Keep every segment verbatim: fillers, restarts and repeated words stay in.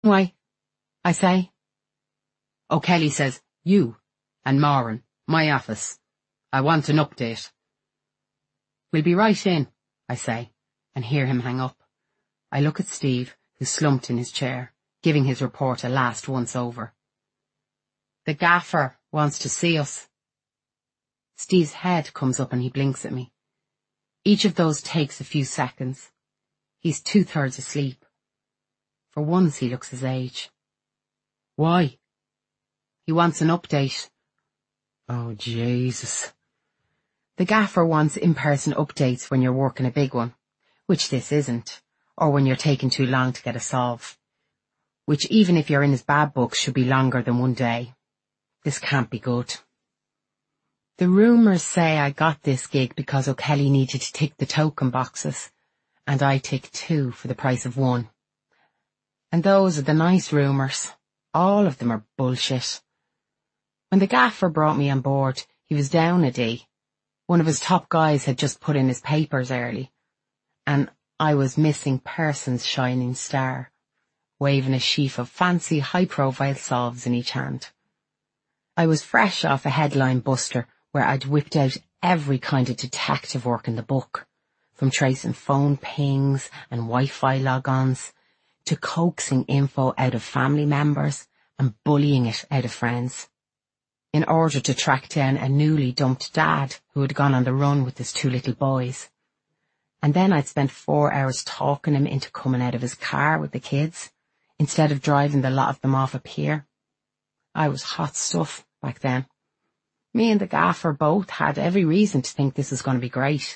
Why? I say. O'Kelly says, you and Moran, my office. I want an update. We'll be right in, I say, and hear him hang up. I look at Steve, who's slumped in his chair, giving his report a last once over. The gaffer wants to see us. Steve's head comes up and he blinks at me. Each of those takes a few seconds. He's two-thirds asleep. For once he looks his age. Why? He wants an update. Oh, Jesus. The gaffer wants in-person updates when you're working a big one, which this isn't, or when you're taking too long to get a solve, which even if you're in his bad books should be longer than one day. This can't be good. The rumours say I got this gig because O'Kelly needed to tick the token boxes, and I ticked two for the price of one. And those are the nice rumours. All of them are bullshit. When the gaffer brought me on board, he was down a D. One of his top guys had just put in his papers early, and I was missing person's shining star, waving a sheaf of fancy high-profile solves in each hand. I was fresh off a headline buster where I'd whipped out every kind of detective work in the book, from tracing phone pings and Wi-Fi logons, to coaxing info out of family members and bullying it out of friends, in order to track down a newly dumped dad who had gone on the run with his two little boys. And then I'd spent four hours talking him into coming out of his car with the kids, instead of driving the lot of them off a pier. I was hot stuff back then. Me and the gaffer both had every reason to think this was going to be great.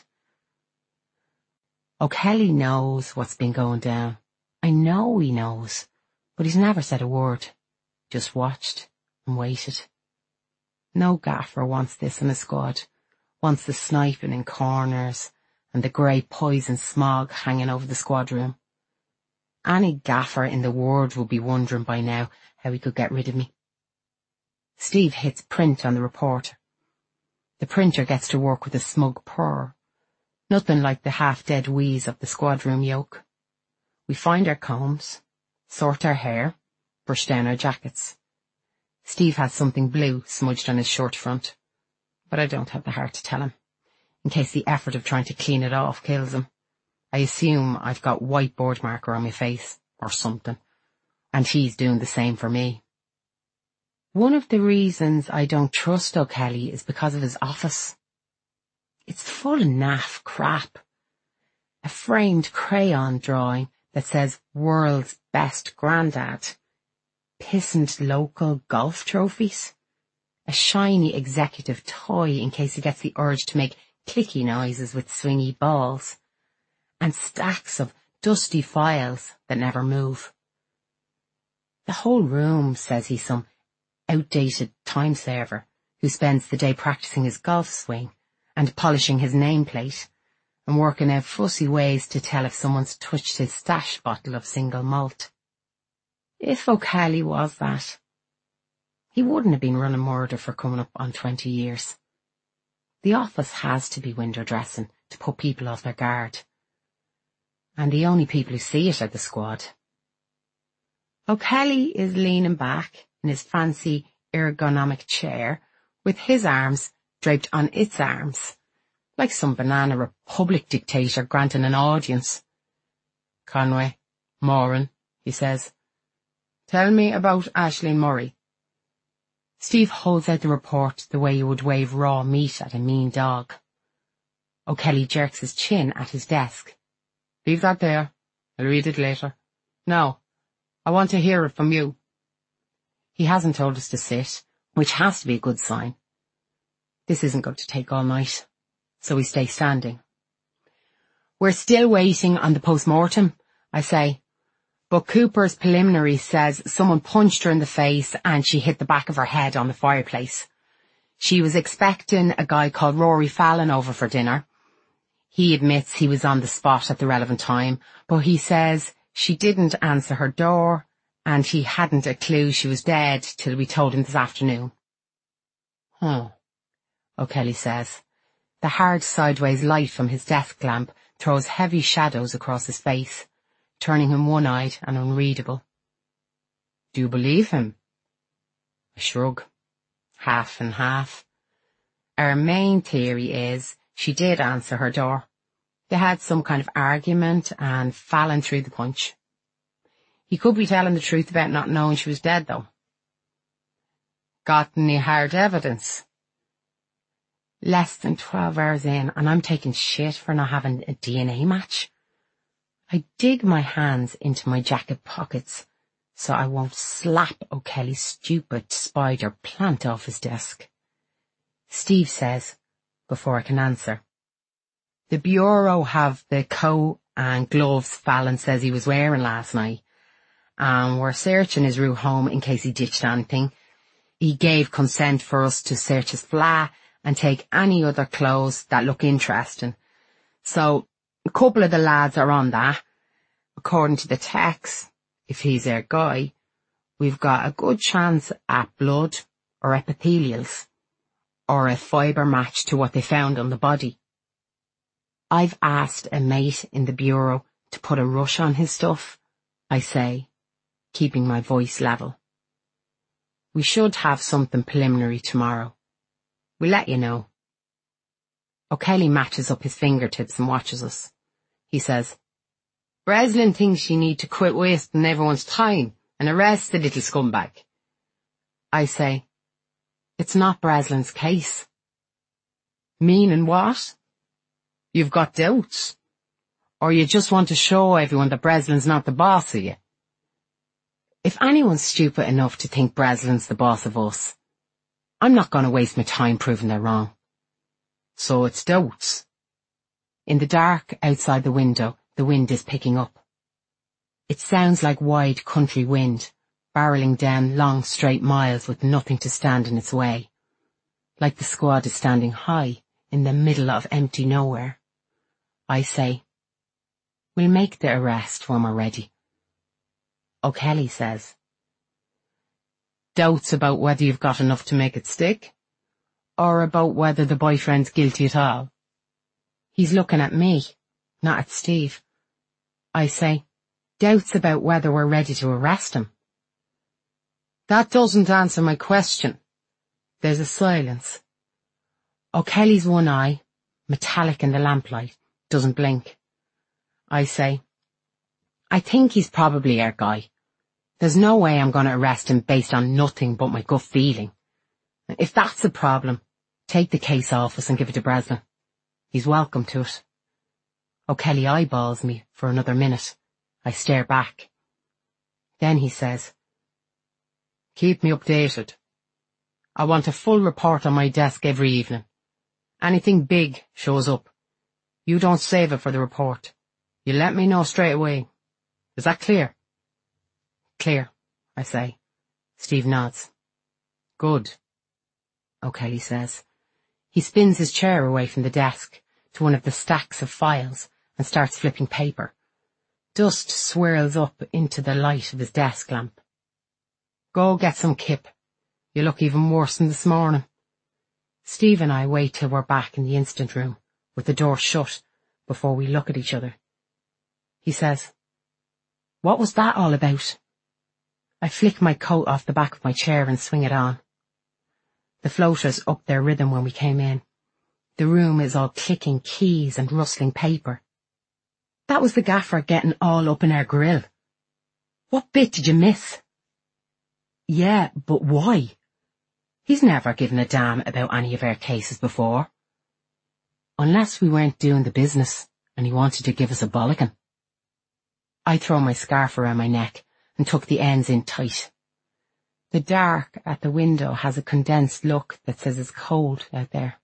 O'Kelly knows what's been going down. I know he knows, but he's never said a word. Just watched and waited. No gaffer wants this in a squad, wants the sniping in corners and the grey poison smog hanging over the squad room. Any gaffer in the world would be wondering by now how he could get rid of me. Steve hits print on the report. The printer gets to work with a smug purr, nothing like the half-dead wheeze of the squad room yoke. We find our combs, sort our hair, brush down our jackets. Steve has something blue smudged on his shirt front, but I don't have the heart to tell him, in case the effort of trying to clean it off kills him. I assume I've got whiteboard marker on my face, or something, and he's doing the same for me. One of the reasons I don't trust O'Kelly is because of his office. It's full of naff crap. A framed crayon drawing that says world's best grandad, pissant local golf trophies, a shiny executive toy in case he gets the urge to make clicky noises with swingy balls, and stacks of dusty files that never move. The whole room says he's some outdated time server who spends the day practicing his golf swing and polishing his nameplate and working out fussy ways to tell if someone's touched his stash bottle of single malt. If O'Kelly was that, he wouldn't have been running murder for coming up on twenty years. The office has to be window dressing to put people off their guard. And the only people who see it are the squad. O'Kelly is leaning back in his fancy ergonomic chair with his arms draped on its arms, like some banana republic dictator granting an audience. Conway, Moran, he says. Tell me about Aisling Murray. Steve holds out the report the way you would wave raw meat at a mean dog. O'Kelly jerks his chin at his desk. Leave that there. I'll read it later. No, I want to hear it from you. He hasn't told us to sit, which has to be a good sign. This isn't going to take all night, so we stay standing. We're still waiting on the post-mortem, I say, but Cooper's preliminary says someone punched her in the face and she hit the back of her head on the fireplace. She was expecting a guy called Rory Fallon over for dinner. He admits he was on the spot at the relevant time, but he says she didn't answer her door and he hadn't a clue she was dead till we told him this afternoon. Huh. O'Kelly says. The hard sideways light from his desk lamp throws heavy shadows across his face, turning him one-eyed and unreadable. Do you believe him? I shrug. Half and half. Our main theory is she did answer her door. They had some kind of argument and Fallon threw the punch. He could be telling the truth about not knowing she was dead, though. Got any hard evidence? Less than twelve hours in, and I'm taking shit for not having a D N A match. I dig my hands into my jacket pockets so I won't slap O'Kelly's stupid spider plant off his desk. Steve says, before I can answer, the bureau have the coat and gloves Fallon says he was wearing last night, and we're searching his route home in case he ditched anything. He gave consent for us to search his flat and take any other clothes that look interesting. So, a couple of the lads are on that. According to the text, if he's their guy, we've got a good chance at blood or epithelials, or a fibre match to what they found on the body. I've asked a mate in the bureau to put a rush on his stuff, I say, keeping my voice level. We should have something preliminary tomorrow. We'll let you know. O'Kelly matches up his fingertips and watches us. He says, Breslin thinks you need to quit wasting everyone's time and arrest the little scumbag. I say, it's not Breslin's case. Meaning what? You've got doubts? Or you just want to show everyone that Breslin's not the boss of you? If anyone's stupid enough to think Breslin's the boss of us, I'm not going to waste my time proving they're wrong. So it's doubts. In the dark outside the window, the wind is picking up. It sounds like wide country wind, barreling down long straight miles with nothing to stand in its way. Like the squad is standing high in the middle of empty nowhere. I say, we'll make the arrest when we're ready. O'Kelly says, doubts about whether you've got enough to make it stick? Or about whether the boyfriend's guilty at all? He's looking at me, not at Steve. I say, doubts about whether we're ready to arrest him. That doesn't answer my question. There's a silence. O'Kelly's one eye, metallic in the lamplight, doesn't blink. I say, I think he's probably our guy. There's no way I'm going to arrest him based on nothing but my gut feeling. If that's the problem, take the case off us and give it to Breslin. He's welcome to it. O'Kelly eyeballs me for another minute. I stare back. Then he says, keep me updated. I want a full report on my desk every evening. Anything big shows up. You don't save it for the report. You let me know straight away. Is that clear? Clear, I say. Steve nods. Good, O'Kelly says. He spins his chair away from the desk to one of the stacks of files and starts flipping paper. Dust swirls up into the light of his desk lamp. Go get some kip. You look even worse than this morning. Steve and I wait till we're back in the instant room, with the door shut, before we look at each other. He says, what was that all about? I flick my coat off the back of my chair and swing it on. The floaters upped their rhythm when we came in. The room is all clicking keys and rustling paper. That was the gaffer getting all up in our grill. What bit did you miss? Yeah, but why? He's never given a damn about any of our cases before. Unless we weren't doing the business and he wanted to give us a bollocking. I throw my scarf around my neck and tuck the ends in tight. The dark at the window has a condensed look that says it's cold out there.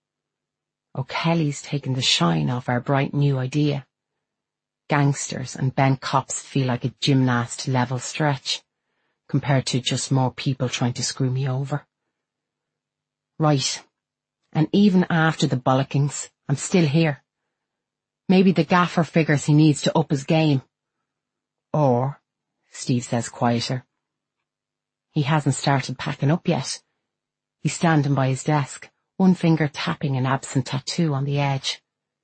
O'Kelly's taken the shine off our bright new idea. Gangsters and bent cops feel like a gymnast level stretch, compared to just more people trying to screw me over. Right, and even after the bollockings, I'm still here. Maybe the gaffer figures he needs to up his game. Or, Steve says quieter, he hasn't started packing up yet. He's standing by his desk, one finger tapping an absent tattoo on the edge.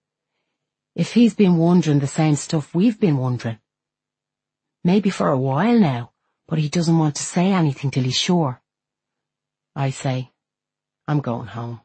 If he's been wondering the same stuff we've been wondering, maybe for a while now, but he doesn't want to say anything till he's sure. I say, I'm going home.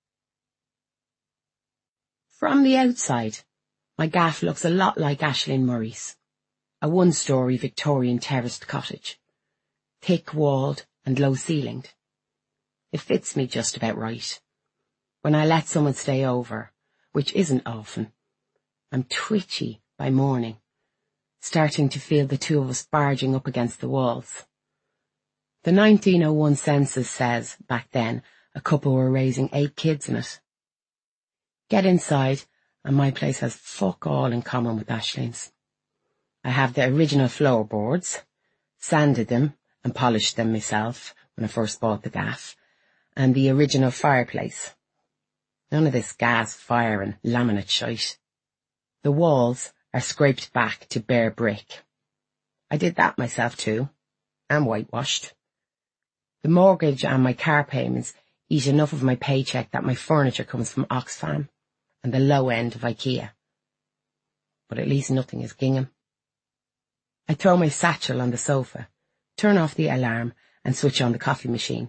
From the outside, my gaff looks a lot like Aisling Murray's, a one-storey Victorian terraced cottage, thick-walled and low-ceilinged. It fits me just about right. When I let someone stay over, which isn't often, I'm twitchy by morning, starting to feel the two of us barging up against the walls. The nineteen oh one census says, back then, a couple were raising eight kids in it. Get inside, and my place has fuck all in common with Aisling's. I have the original floorboards, sanded them and polished them myself when I first bought the gaff, and the original fireplace. None of this gas fire and laminate shite. The walls are scraped back to bare brick. I did that myself too, and whitewashed. The mortgage and my car payments eat enough of my paycheck that my furniture comes from Oxfam and the low end of IKEA. But at least nothing is gingham. I throw my satchel on the sofa, turn off the alarm and switch on the coffee machine.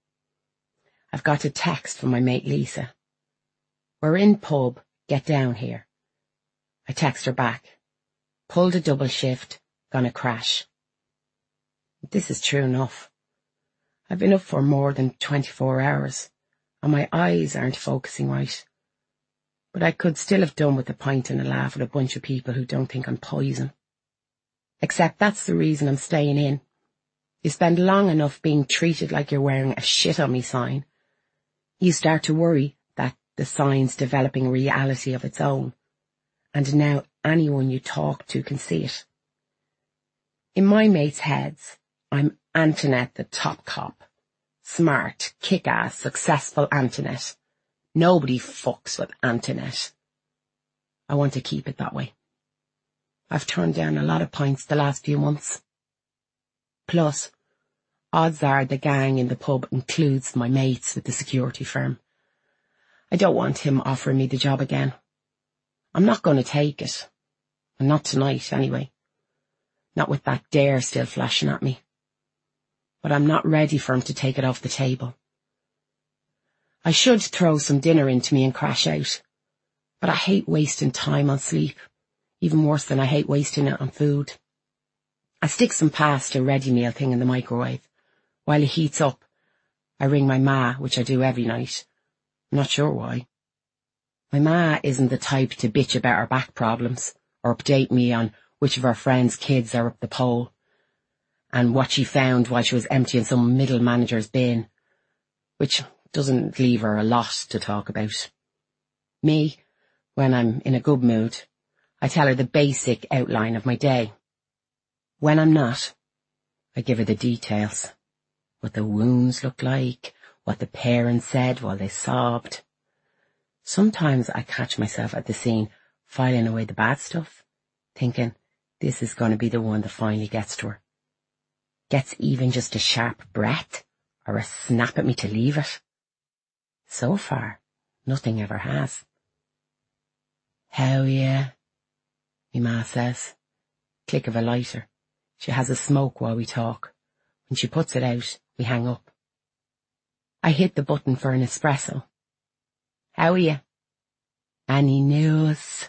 I've got a text from my mate Lisa. We're in pub, get down here. I text her back. Pulled a double shift, gonna crash. This is true enough. I've been up for more than twenty-four hours, and my eyes aren't focusing right. But I could still have done with a pint and a laugh with a bunch of people who don't think I'm poison. Except that's the reason I'm staying in. You spend long enough being treated like you're wearing a shit on me sign. You start to worry that the sign's developing a reality of its own, and now anyone you talk to can see it. In my mates' heads, I'm Antoinette the top cop. Smart, kick-ass, successful Antoinette. Nobody fucks with Antoinette. I want to keep it that way. I've turned down a lot of pints the last few months. Plus, odds are the gang in the pub includes my mates with the security firm. I don't want him offering me the job again. I'm not going to take it. And not tonight, anyway. Not with that dare still flashing at me. But I'm not ready for him to take it off the table. I should throw some dinner into me and crash out. But I hate wasting time on sleep. Even worse than I hate wasting it on food. I stick some pasta ready meal thing in the microwave. While it heats up, I ring my ma, which I do every night. I'm not sure why. My ma isn't the type to bitch about her back problems, or update me on which of her friends' kids are up the pole, and what she found while she was emptying some middle manager's bin, which doesn't leave her a lot to talk about. Me, when I'm in a good mood, I tell her the basic outline of my day. When I'm not, I give her the details. What the wounds looked like, what the parents said while they sobbed. Sometimes I catch myself at the scene filing away the bad stuff, thinking this is going to be the one that finally gets to her. Gets even just a sharp breath or a snap at me to leave it. So far, nothing ever has. Hell yeah, me ma says. Click of a lighter. She has a smoke while we talk. When she puts it out, we hang up. I hit the button for an espresso. How are you? Any news?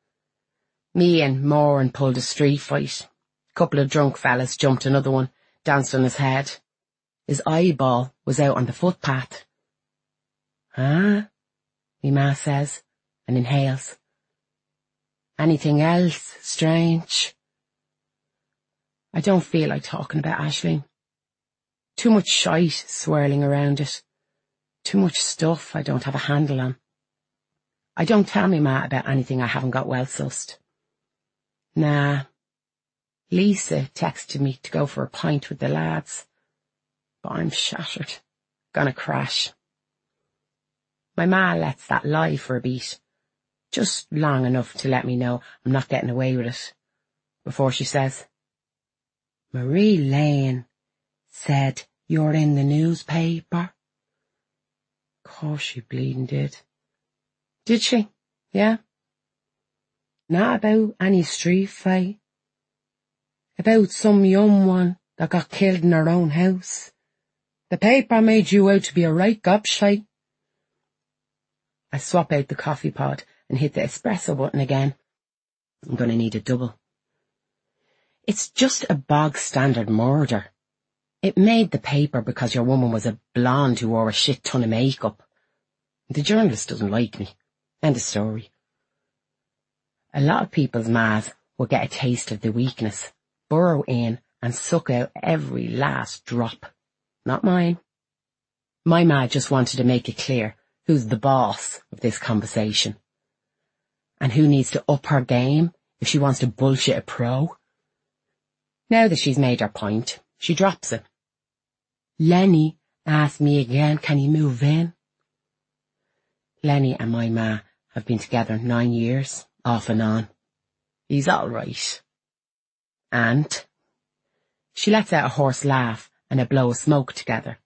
Me and Moran pulled a street fight. Couple of drunk fellas jumped another one, danced on his head. His eyeball was out on the footpath. Huh? Me ma says, and inhales. Anything else strange? I don't feel like talking about Aisling. Too much shite swirling around it. Too much stuff I don't have a handle on. I don't tell me ma about anything I haven't got well sussed. Nah. Lisa texted me to go for a pint with the lads. But I'm shattered. Gonna crash. My ma lets that lie for a beat. Just long enough to let me know I'm not getting away with it. Before she says, Marie Lane said you're in the newspaper. Course she bleeding did. Did she? Yeah? Not about any street fight. About some young one that got killed in her own house. The paper made you out to be a right gobshite. I swap out the coffee pod and hit the espresso button again. I'm going to need a double. It's just a bog standard murder. It made the paper because your woman was a blonde who wore a shit ton of makeup. The journalist doesn't like me. End of story. A lot of people's mas will get a taste of the weakness, burrow in and suck out every last drop. Not mine. My ma just wanted to make it clear who's the boss of this conversation. And who needs to up her game if she wants to bullshit a pro. Now that she's made her point, she drops it. Lenny asked me again, can he move in? Lenny and my ma have been together nine years, off and on. He's all right. And she lets out a hoarse laugh and a blow of smoke together.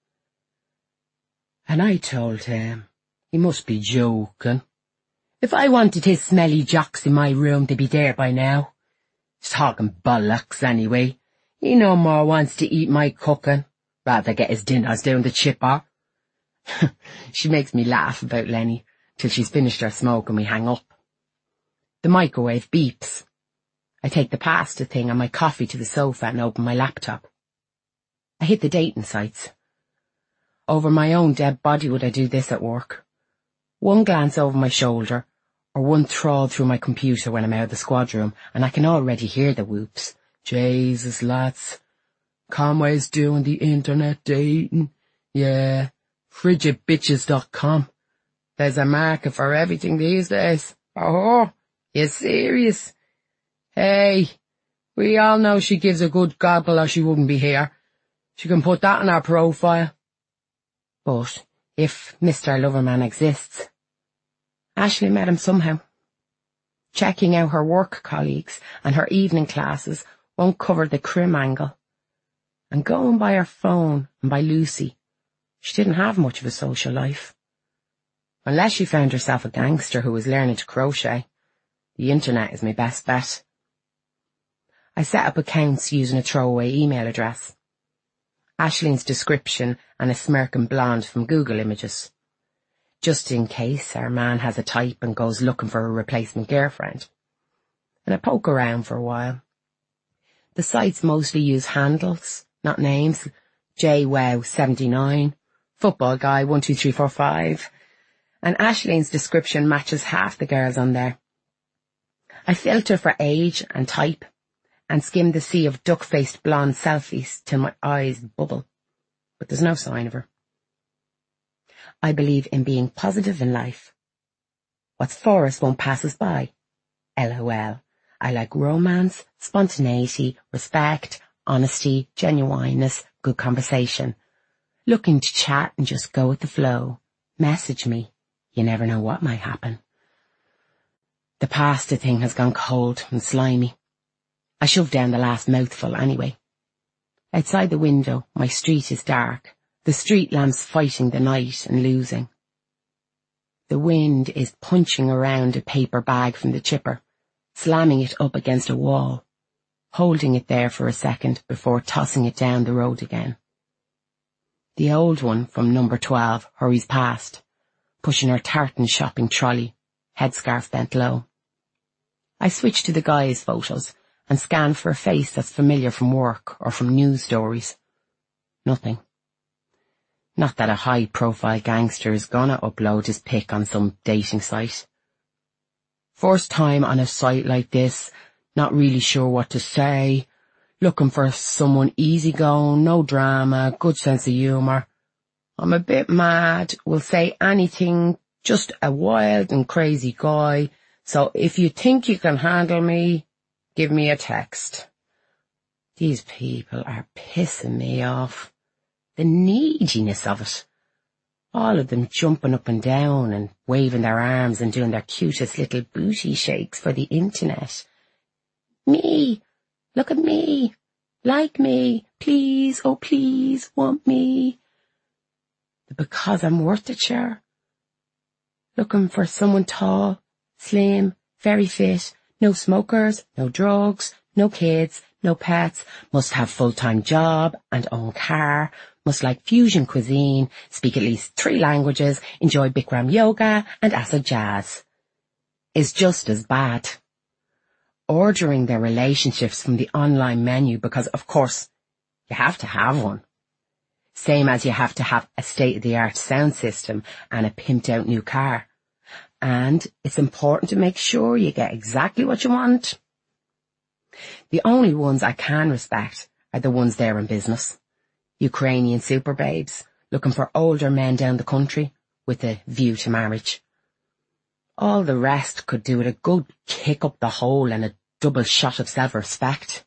And I told him, he must be joking. If I wanted his smelly jocks in my room, they'd be there by now. He's talking bollocks anyway. He no more wants to eat my cooking, rather get his dinners down the chipper. She makes me laugh about Lenny till she's finished her smoke and we hang up. The microwave beeps. I take the pasta thing and my coffee to the sofa and open my laptop. I hit the dating sites. Over my own dead body would I do this at work. One glance over my shoulder, or one trawl through my computer when I'm out of the squad room, and I can already hear the whoops. Jesus, lads. Conway's doing the internet dating. Yeah. frigid bitches dot com. There's a market for everything these days. Oh, you serious? Hey, we all know she gives a good gobble or she wouldn't be here. She can put that in our profile. But if Mister Loverman exists, Ashley met him somehow. Checking out her work colleagues and her evening classes won't cover the crim angle. And going by her phone and by Lucy, she didn't have much of a social life. Unless she found herself a gangster who was learning to crochet, the internet is my best bet. I set up accounts using a throwaway email address. Ashleen's description and a smirking blonde from Google Images. Just in case our man has a type and goes looking for a replacement girlfriend. And I poke around for a while. The sites mostly use handles, not names. J Wow seventy-nine, football guy one two three four five. And Ashleen's description matches half the girls on there. I filter for age and type and skim the sea of duck-faced blonde selfies till my eyes bubble. But there's no sign of her. I believe in being positive in life. What's for us won't pass us by. LOL. I like romance, spontaneity, respect, honesty, genuineness, good conversation. Looking to chat and just go with the flow. Message me. You never know what might happen. The pasta thing has gone cold and slimy. I shoved down the last mouthful anyway. Outside the window, my street is dark, the street lamps fighting the night and losing. The wind is punching around a paper bag from the chipper, slamming it up against a wall, holding it there for a second before tossing it down the road again. The old one from number twelve hurries past, pushing her tartan shopping trolley, headscarf bent low. I switch to the guy's photos and scan for a face that's familiar from work or from news stories. Nothing. Not that a high-profile gangster is gonna upload his pic on some dating site. First time on a site like this, not really sure what to say, looking for someone easygoing, no drama, good sense of humour. I'm a bit mad, will say anything, just a wild and crazy guy, so if you think you can handle me, give me a text. These people are pissing me off. The neediness of it. All of them jumping up and down and waving their arms and doing their cutest little booty shakes for the internet. Me, look at me, like me, please, oh please, want me. Because I'm worth it, sure. Looking for someone tall, slim, very fit, no smokers, no drugs, no kids, no pets, must have full-time job and own car, must like fusion cuisine, speak at least three languages, enjoy Bikram yoga and acid jazz. Is just as bad. Ordering their relationships from the online menu because, of course, you have to have one. Same as you have to have a state-of-the-art sound system and a pimped-out new car. And it's important to make sure you get exactly what you want. The only ones I can respect are the ones there in business. Ukrainian super babes looking for older men down the country with a view to marriage. All the rest could do with a good kick up the hole and a double shot of self-respect.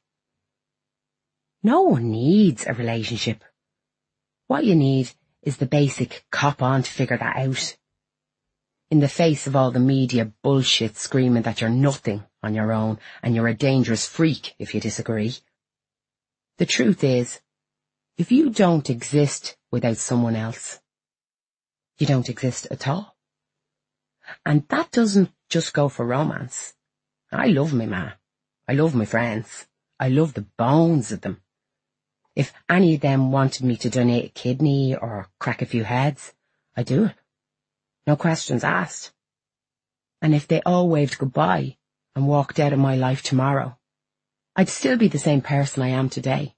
No one needs a relationship. What you need is the basic cop on to figure that out. In the face of all the media bullshit screaming that you're nothing on your own and you're a dangerous freak if you disagree. The truth is, if you don't exist without someone else, you don't exist at all. And that doesn't just go for romance. I love my ma. I love my friends. I love the bones of them. If any of them wanted me to donate a kidney or crack a few heads, I'd do it. No questions asked. And if they all waved goodbye and walked out of my life tomorrow, I'd still be the same person I am today.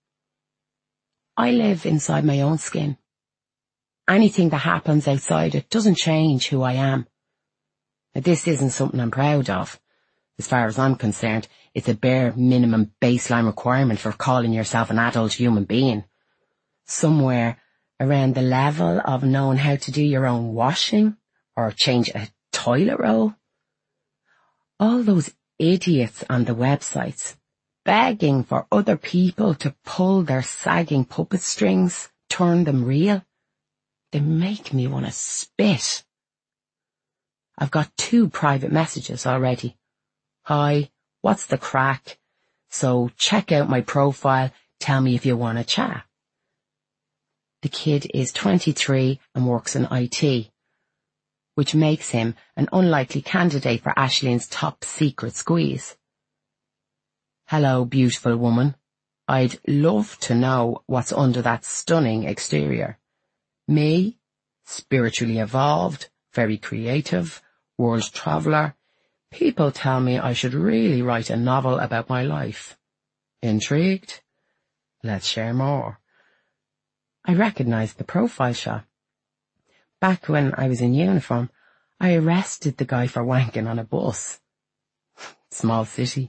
I live inside my own skin. Anything that happens outside it doesn't change who I am. Now, this isn't something I'm proud of. As far as I'm concerned, it's a bare minimum baseline requirement for calling yourself an adult human being. Somewhere around the level of knowing how to do your own washing or change a toilet roll. All those idiots on the websites begging for other people to pull their sagging puppet strings, turn them real. They make me want to spit. I've got two private messages already. Hi, what's the crack? So check out my profile, tell me if you want to chat. The kid is twenty-three and works in I T, which makes him an unlikely candidate for Aislinn's top secret squeeze. Hello, beautiful woman. I'd love to know what's under that stunning exterior. Me, spiritually evolved, very creative, world traveller. People tell me I should really write a novel about my life. Intrigued? Let's share more. I recognised the profile shot. Back when I was in uniform, I arrested the guy for wanking on a bus. Small city.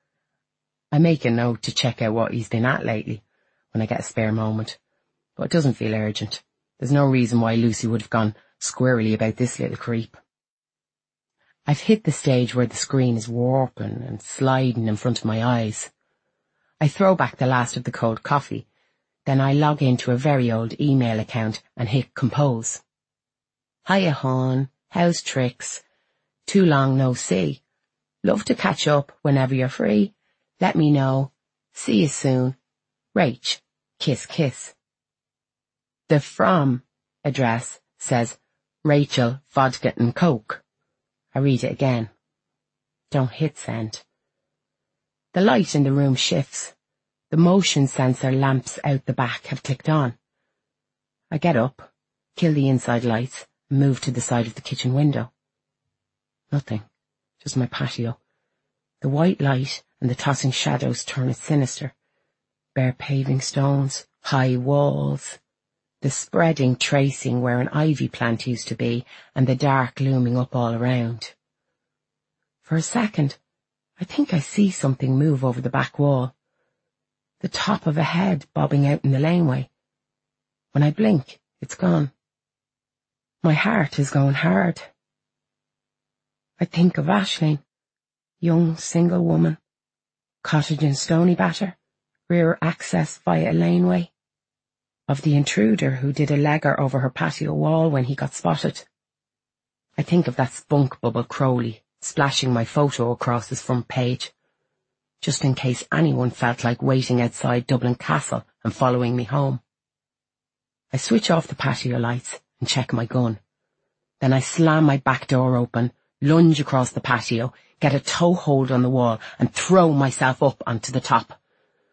I make a note to check out what he's been at lately when I get a spare moment, but it doesn't feel urgent. There's no reason why Lucy would have gone squirrely about this little creep. I've hit the stage where the screen is warping and sliding in front of my eyes. I throw back the last of the cold coffee, then I log into a very old email account and hit compose. Hiya, hon. How's tricks? Too long no see. Love to catch up whenever you're free. Let me know. See you soon. Rach. Kiss, kiss. The from address says Rachel, vodka and coke. I read it again. Don't hit send. The light in the room shifts. The motion sensor lamps out the back have clicked on. I get up, kill the inside lights, and move to the side of the kitchen window. Nothing. Just my patio. The white light and the tossing shadows turn it sinister. Bare paving stones, high walls, the spreading tracing where an ivy plant used to be, and the dark looming up all around. For a second, I think I see something move over the back wall. The top of a head bobbing out in the laneway. When I blink, it's gone. My heart is going hard. I think of Aisling, young single woman, cottage in Stoneybatter, rear access via a laneway. Of the intruder who did a legger over her patio wall when he got spotted. I think of that spunk bubble Crowley splashing my photo across his front page, just in case anyone felt like waiting outside Dublin Castle and following me home. I switch off the patio lights and check my gun. Then I slam my back door open, lunge across the patio, get a toe hold on the wall and throw myself up onto the top.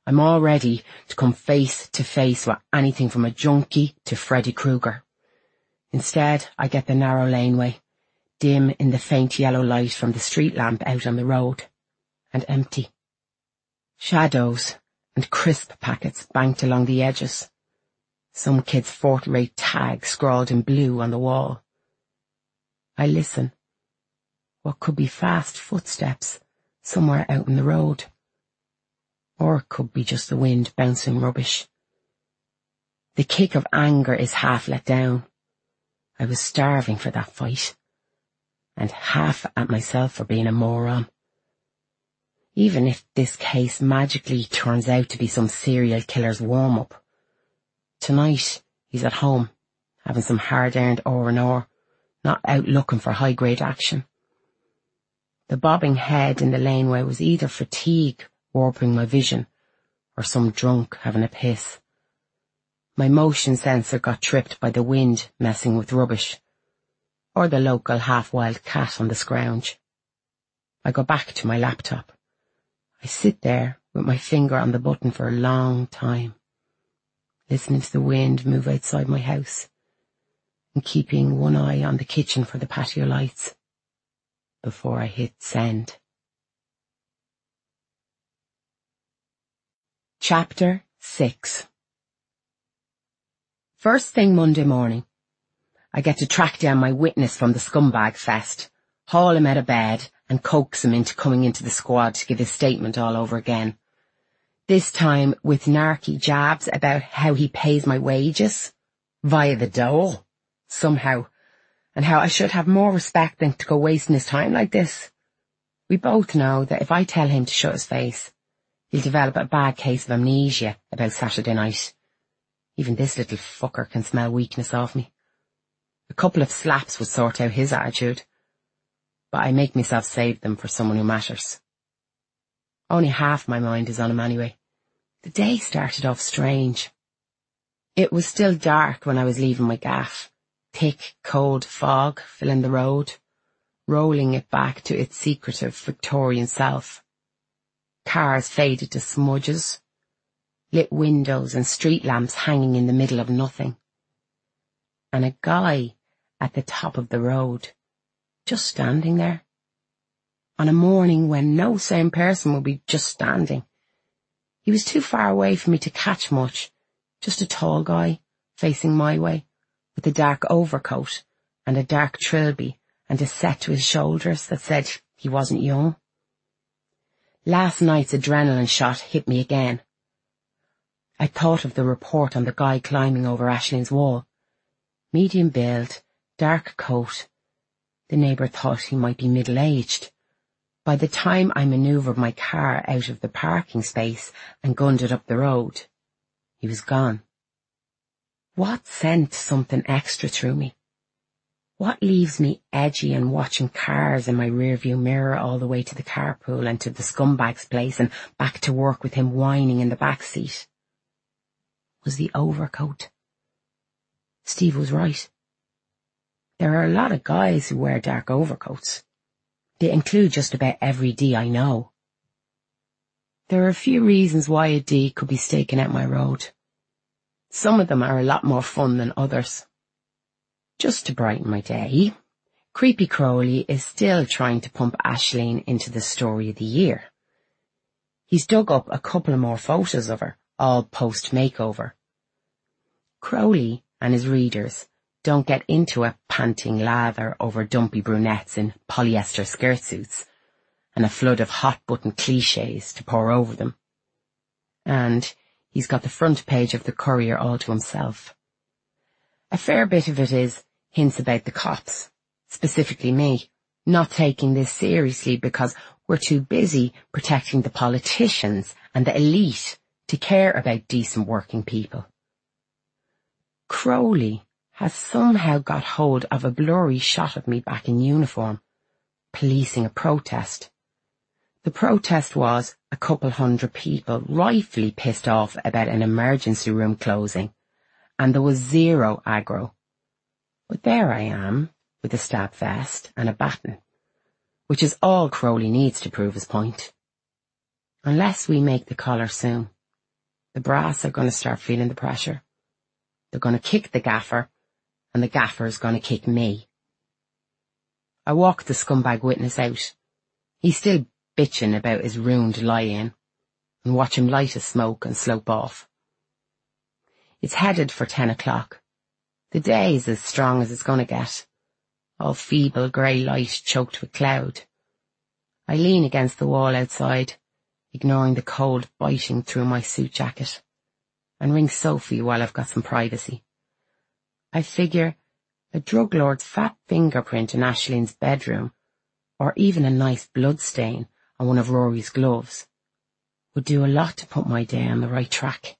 I'm all ready to come face to face with anything from a junkie to Freddy Krueger. Instead, I get the narrow laneway, dim in the faint yellow light from the street lamp out on the road, and empty. Shadows and crisp packets banked along the edges. Some kid's fourth-rate tag scrawled in blue on the wall. I listen. What could be fast footsteps somewhere out in the road. Or it could be just the wind bouncing rubbish. The kick of anger is half let down. I was starving for that fight. And half at myself for being a moron. Even if this case magically turns out to be some serial killer's warm-up. Tonight, he's at home, having some hard-earned R and R, not out looking for high-grade action. The bobbing head in the laneway was either fatigue warping my vision, or some drunk having a piss. My motion sensor got tripped by the wind messing with rubbish, or the local half-wild cat on the scrounge. I go back to my laptop. I sit there with my finger on the button for a long time, listening to the wind move outside my house, and keeping one eye on the kitchen for the patio lights, before I hit send. Chapter six. First thing Monday morning, I get to track down my witness from the scumbag fest, haul him out of bed, and coax him into coming into the squad to give his statement all over again. This time with narky jabs about how he pays my wages, via the dole, somehow, and how I should have more respect than to go wasting his time like this. We both know that if I tell him to shut his face, he'll develop a bad case of amnesia about Saturday night. Even this little fucker can smell weakness off me. A couple of slaps would sort out his attitude, but I make myself save them for someone who matters. Only half my mind is on him anyway. The day started off strange. It was still dark when I was leaving my gaff, thick, cold fog filling the road, rolling it back to its secretive Victorian self. Cars faded to smudges, lit windows and street lamps hanging in the middle of nothing. And a guy at the top of the road, just standing there. On a morning when no sane person would be just standing. He was too far away for me to catch much, just a tall guy, facing my way, with a dark overcoat and a dark trilby and a set to his shoulders that said he wasn't young. Last night's adrenaline shot hit me again. I thought of the report on the guy climbing over Aislinn's wall. Medium build, dark coat. The neighbour thought he might be middle-aged. By the time I manoeuvred my car out of the parking space and gunned it up the road, he was gone. What sent something extra through me? What leaves me edgy and watching cars in my rearview mirror all the way to the carpool and to the scumbag's place and back to work with him whining in the back seat? Was the overcoat. Steve was right. There are a lot of guys who wear dark overcoats. They include just about every D I know. There are a few reasons why a D could be staking out my road. Some of them are a lot more fun than others. Just to brighten my day, Creepy Crowley is still trying to pump Aisling into the story of the year. He's dug up a couple of more photos of her, all post-makeover. Crowley and his readers don't get into a panting lather over dumpy brunettes in polyester skirt suits and a flood of hot-button cliches to pour over them. And he's got the front page of the Courier all to himself. A fair bit of it is hints about the cops, specifically me, not taking this seriously because we're too busy protecting the politicians and the elite to care about decent working people. Crowley has somehow got hold of a blurry shot of me back in uniform, policing a protest. The protest was a couple hundred people rightfully pissed off about an emergency room closing, and there was zero aggro. But there I am, with a stab vest and a baton, which is all Crowley needs to prove his point. Unless we make the collar soon, The brass are going to start feeling the pressure. They're going to kick the gaffer, and the gaffer's going to kick me. I walked the scumbag witness out. He's still bitching about his ruined lie-in, and watch him light a smoke and slope off. It's headed for ten o'clock. The day's as strong as it's going to get. All feeble grey light choked with cloud. I lean against the wall outside, ignoring the cold biting through my suit jacket, and ring Sophie while I've got some privacy. I figure a drug lord's fat fingerprint in Aislinn's bedroom, or even a nice blood stain on one of Rory's gloves, would do a lot to put my day on the right track.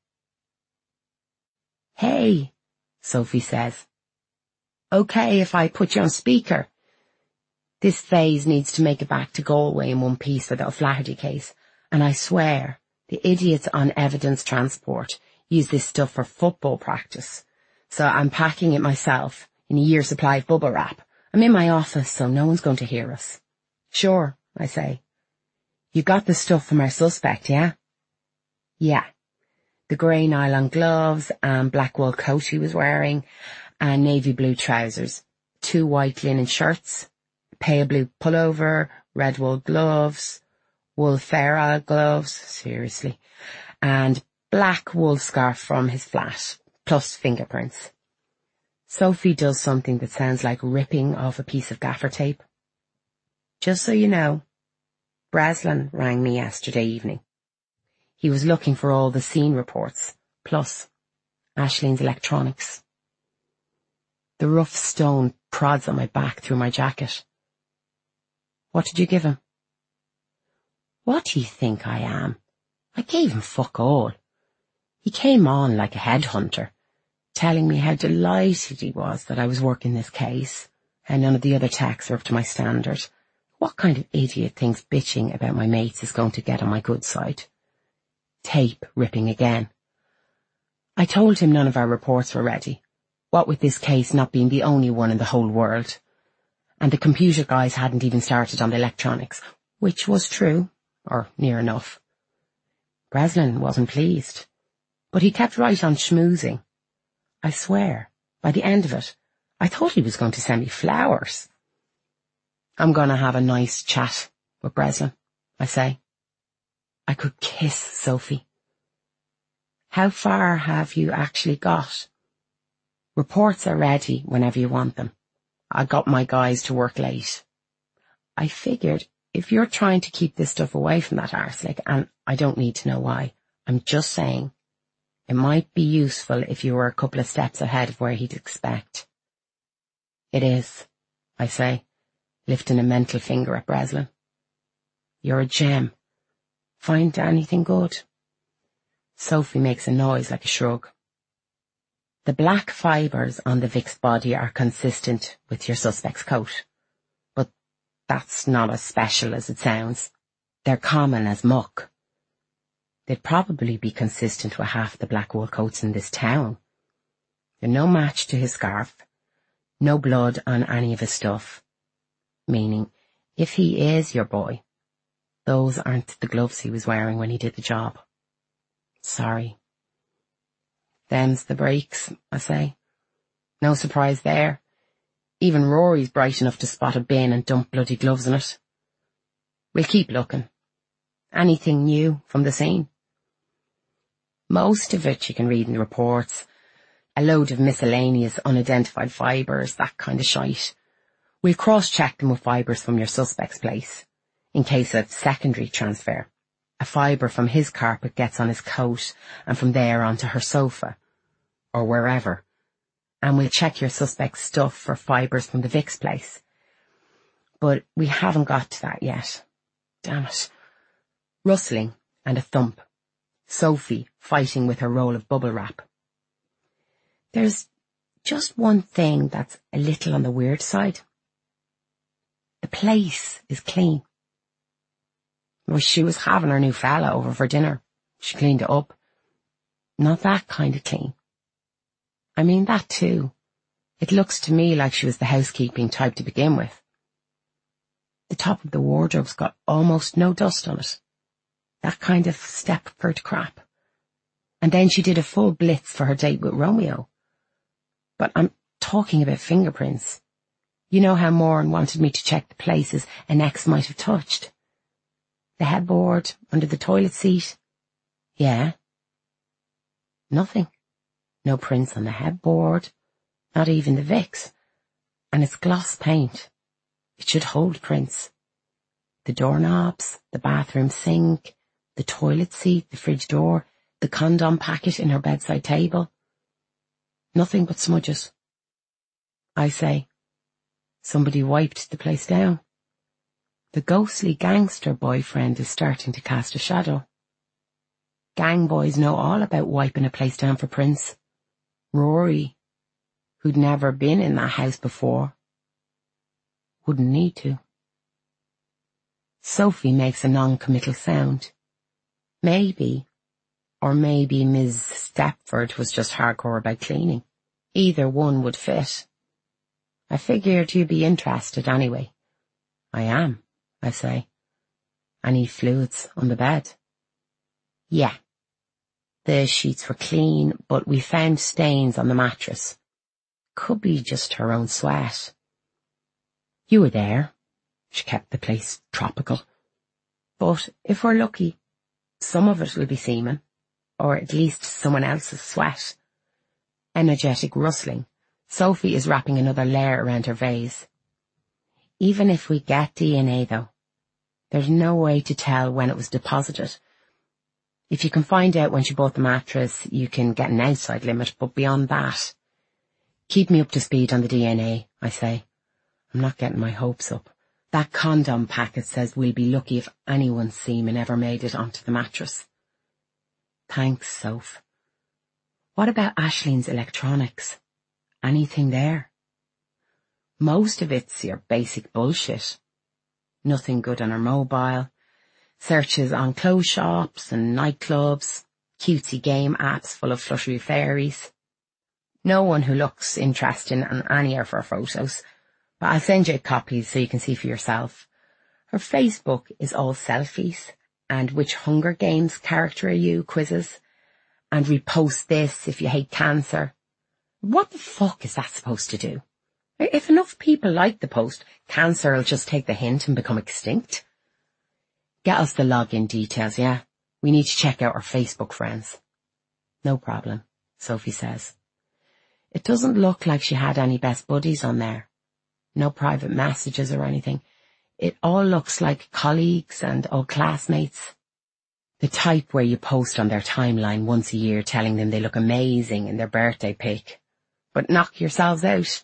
"Hey," Sophie says. "Okay if I put you on speaker? This phase needs to make it back to Galway in one piece for the O'Flaherty case, and I swear the idiots on evidence transport use this stuff for football practice, so I'm packing it myself in a year's supply of bubble wrap. I'm in my office, so no one's going to hear us." "Sure," I say. "You got the stuff from our suspect, yeah?" "Yeah. The grey nylon gloves and black wool coat he was wearing, and navy blue trousers, two white linen shirts, pale blue pullover, red wool gloves, wool feral gloves, seriously, and black wool scarf from his flat, plus fingerprints." Sophie does something that sounds like ripping off a piece of gaffer tape. "Just so you know, Breslin rang me yesterday evening. He was looking for all the scene reports, plus Aislinn's electronics." The rough stone prods on my back through my jacket. "What did you give him?" "What do you think I am? I gave him fuck all. He came on like a headhunter, telling me how delighted he was that I was working this case, and none of the other techs are up to my standard. What kind of idiot thinks bitching about my mates is going to get on my good side? Tape ripping again. I told him none of our reports were ready, what with this case not being the only one in the whole world, and the computer guys hadn't even started on the electronics, which was true, or near enough. Breslin wasn't pleased, but he kept right on schmoozing. I swear, by the end of it, I thought he was going to send me flowers. "I'm going to have a nice chat with Breslin," I say. I could kiss Sophie. "How far have you actually got?" "Reports are ready whenever you want them. I got my guys to work late." I figured if you're trying to keep this stuff away from that arselick, and I don't need to know why, I'm just saying, it might be useful if you were a couple of steps ahead of where he'd expect. "It is," I say, lifting a mental finger at Breslin. "You're a gem. Find anything good?" Sophie makes a noise like a shrug. "The black fibres on the Vic's body are consistent with your suspect's coat. But that's not as special as it sounds. They're common as muck. They'd probably be consistent with half the black wool coats in this town. They're no match to his scarf. No blood on any of his stuff. Meaning, if he is your boy, those aren't the gloves he was wearing when he did the job. Sorry." "Them's the breaks," I say. "No surprise there. Even Rory's bright enough to spot a bin and dump bloody gloves in it. We'll keep looking. Anything new from the scene?" "Most of it you can read in the reports. A load of miscellaneous unidentified fibres, that kind of shite. We'll cross-check them with fibres from your suspect's place, in case of secondary transfer. A fibre from his carpet gets on his coat, and from there onto her sofa, or wherever. And we'll check your suspect's stuff for fibres from the Vic's place. But we haven't got to that yet. Damn it." Rustling and a thump. Sophie fighting with her roll of bubble wrap. "There's just one thing that's a little on the weird side. The place is clean. Well, she was having her new fella over for dinner. She cleaned it up. Not that kind of clean. I mean, that too. It looks to me like she was the housekeeping type to begin with. The top of the wardrobe's got almost no dust on it. That kind of Stepford crap. And then she did a full blitz for her date with Romeo. But I'm talking about fingerprints. You know how Moran wanted me to check the places an ex might have touched? The headboard, under the toilet seat. Yeah. Nothing. No prints on the headboard, not even the Vicks. And it's gloss paint. It should hold prints. The doorknobs, the bathroom sink, the toilet seat, the fridge door, the condom packet in her bedside table. Nothing but smudges. I say, somebody wiped the place down. The ghostly gangster boyfriend is starting to cast a shadow. Gang boys know all about wiping a place down for prints. Rory, who'd never been in that house before, wouldn't need to. Sophie makes a non-committal sound. Maybe, or maybe Miz Stepford was just hardcore about cleaning. Either one would fit. I figured you'd be interested anyway. I am, I say. Any fluids on the bed? Yeah. The sheets were clean, but we found stains on the mattress. Could be just her own sweat. You were there. She kept the place tropical. But if we're lucky, some of it will be semen, or at least someone else's sweat. Energetic rustling. Sophie is wrapping another layer around her vase. Even if we get D N A though, there's no way to tell when it was deposited. If you can find out when she bought the mattress, you can get an outside limit, but beyond that, keep me up to speed on the D N A, I say. I'm not getting my hopes up. That condom packet says we'll be lucky if anyone's semen ever made it onto the mattress. Thanks, Soph. What about Ashleen's electronics? Anything there? Most of it's your basic bullshit. Nothing good on her mobile. Searches on clothes shops and nightclubs. Cutesy game apps full of fluttery fairies. No one who looks interesting on any of her photos. But I'll send you copies so you can see for yourself. Her Facebook is all selfies and which Hunger Games character are you quizzes. And repost this if you hate cancer. What the fuck is that supposed to do? If enough people like the post, cancer will just take the hint and become extinct. Get us the login details, yeah? We need to check out our Facebook friends. No problem, Sophie says. It doesn't look like she had any best buddies on there. No private messages or anything. It all looks like colleagues and old classmates. The type where you post on their timeline once a year telling them they look amazing in their birthday pic. But knock yourselves out.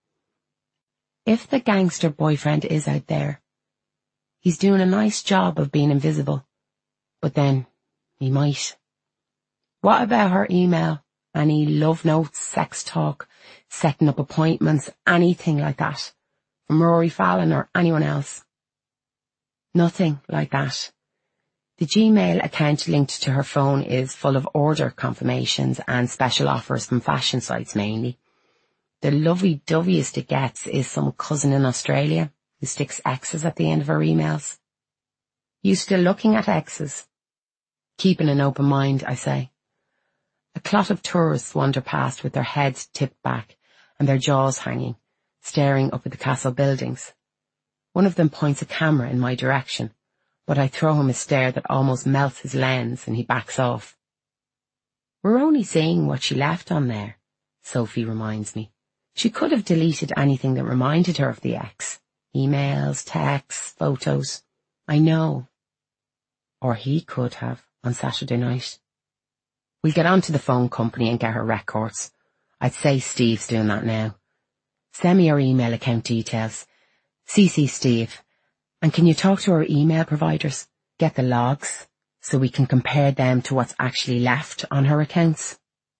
If the gangster boyfriend is out there, he's doing a nice job of being invisible. But then, he might. What about her email? Any love notes, sex talk, setting up appointments, anything like that? From Rory Fallon or anyone else? Nothing like that. The Gmail account linked to her phone is full of order confirmations and special offers from fashion sites mainly. The lovey-doveyest it gets is some cousin in Australia who sticks X's at the end of her emails. You still looking at X's? Keeping an open mind, I say. A clot of tourists wander past with their heads tipped back and their jaws hanging, staring up at the castle buildings. One of them points a camera in my direction, but I throw him a stare that almost melts his lens and he backs off. We're only seeing what she left on there, Sophie reminds me. She could have deleted anything that reminded her of the ex. Emails, texts, photos. I know. Or he could have on Saturday night. We'll get on to the phone company and get her records. I'd say Steve's doing that now. Send me your email account details. C C Steve. And can you talk to our email providers? Get the logs so we can compare them to what's actually left on her accounts.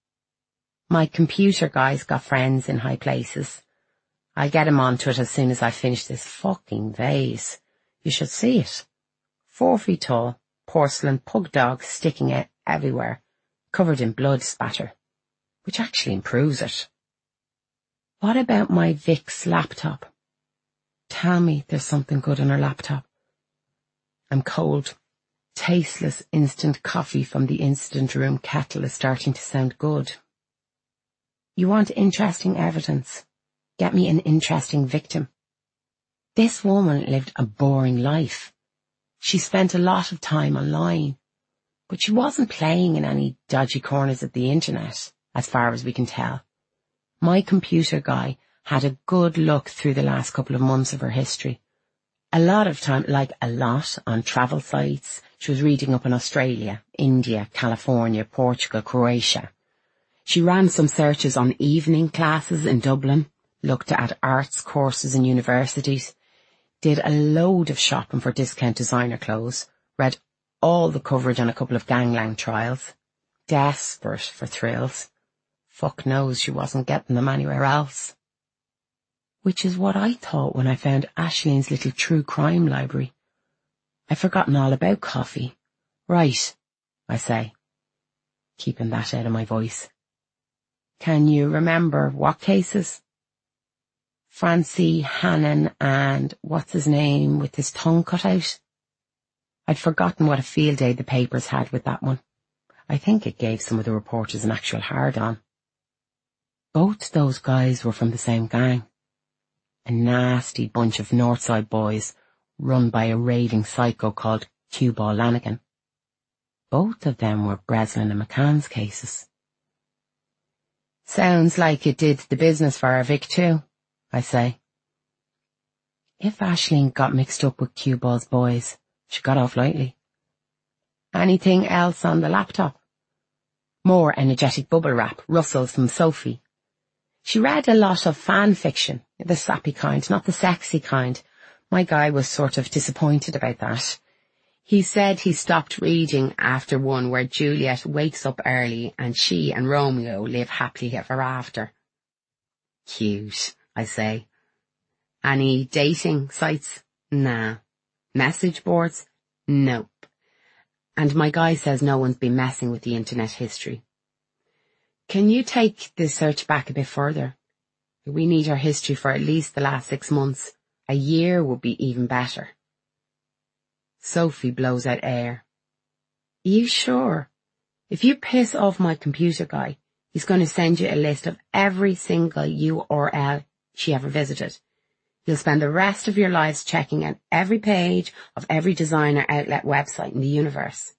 My computer guy's got friends in high places. I'll get him onto it as soon as I finish this fucking vase. You should see it. Four feet tall, porcelain pug dog sticking out everywhere, covered in blood spatter, which actually improves it. What about my Vic's laptop? Tell me there's something good on her laptop. I'm cold. tasteless instant coffee from the instant room kettle is starting to sound good. You want interesting evidence? Get me an interesting victim. This woman lived a boring life. She spent a lot of time online, but she wasn't playing in any dodgy corners of the internet, as far as we can tell. My computer guy had a good look through the last couple of months of her history. A lot of time, like a lot, on travel sites. She was reading up in Australia, India, California, Portugal, Croatia. She ran some searches on evening classes in Dublin, looked at arts courses in universities, did a load of shopping for discount designer clothes, read all the coverage on a couple of gangland trials, desperate for thrills. Fuck knows she wasn't getting them anywhere else. Which is what I thought when I found Aislinn's little true crime library. I'd forgotten all about coffee. Right, I say, keeping that out of my voice. Can you remember what cases? Francie Hannon and what's his name with his tongue cut out? I'd forgotten what a field day the papers had with that one. I think it gave some of the reporters an actual hard-on. Both those guys were from the same gang. A nasty bunch of Northside boys run by a raving psycho called Cue Ball Lanigan. Both of them were Breslin and McCann's cases. Sounds like it did the business for our Vic too, I say. If Aisling got mixed up with Cue Ball's boys, she got off lightly. Anything else on the laptop? More energetic bubble wrap, Russell's from Sophie. She read a lot of fan fiction, the sappy kind, not the sexy kind. My guy was sort of disappointed about that. He said he stopped reading after one where Juliet wakes up early and she and Romeo live happily ever after. Cute, I say. Any dating sites? Nah. Message boards? Nope. And my guy says no one's been messing with the internet history. Can you take the search back a bit further? We need her history for at least the last six months. A year would be even better. Sophie blows out air. Are you sure? If you piss off my computer guy, he's going to send you a list of every single U R L she ever visited. You'll spend the rest of your lives checking out every page of every designer outlet website in the universe.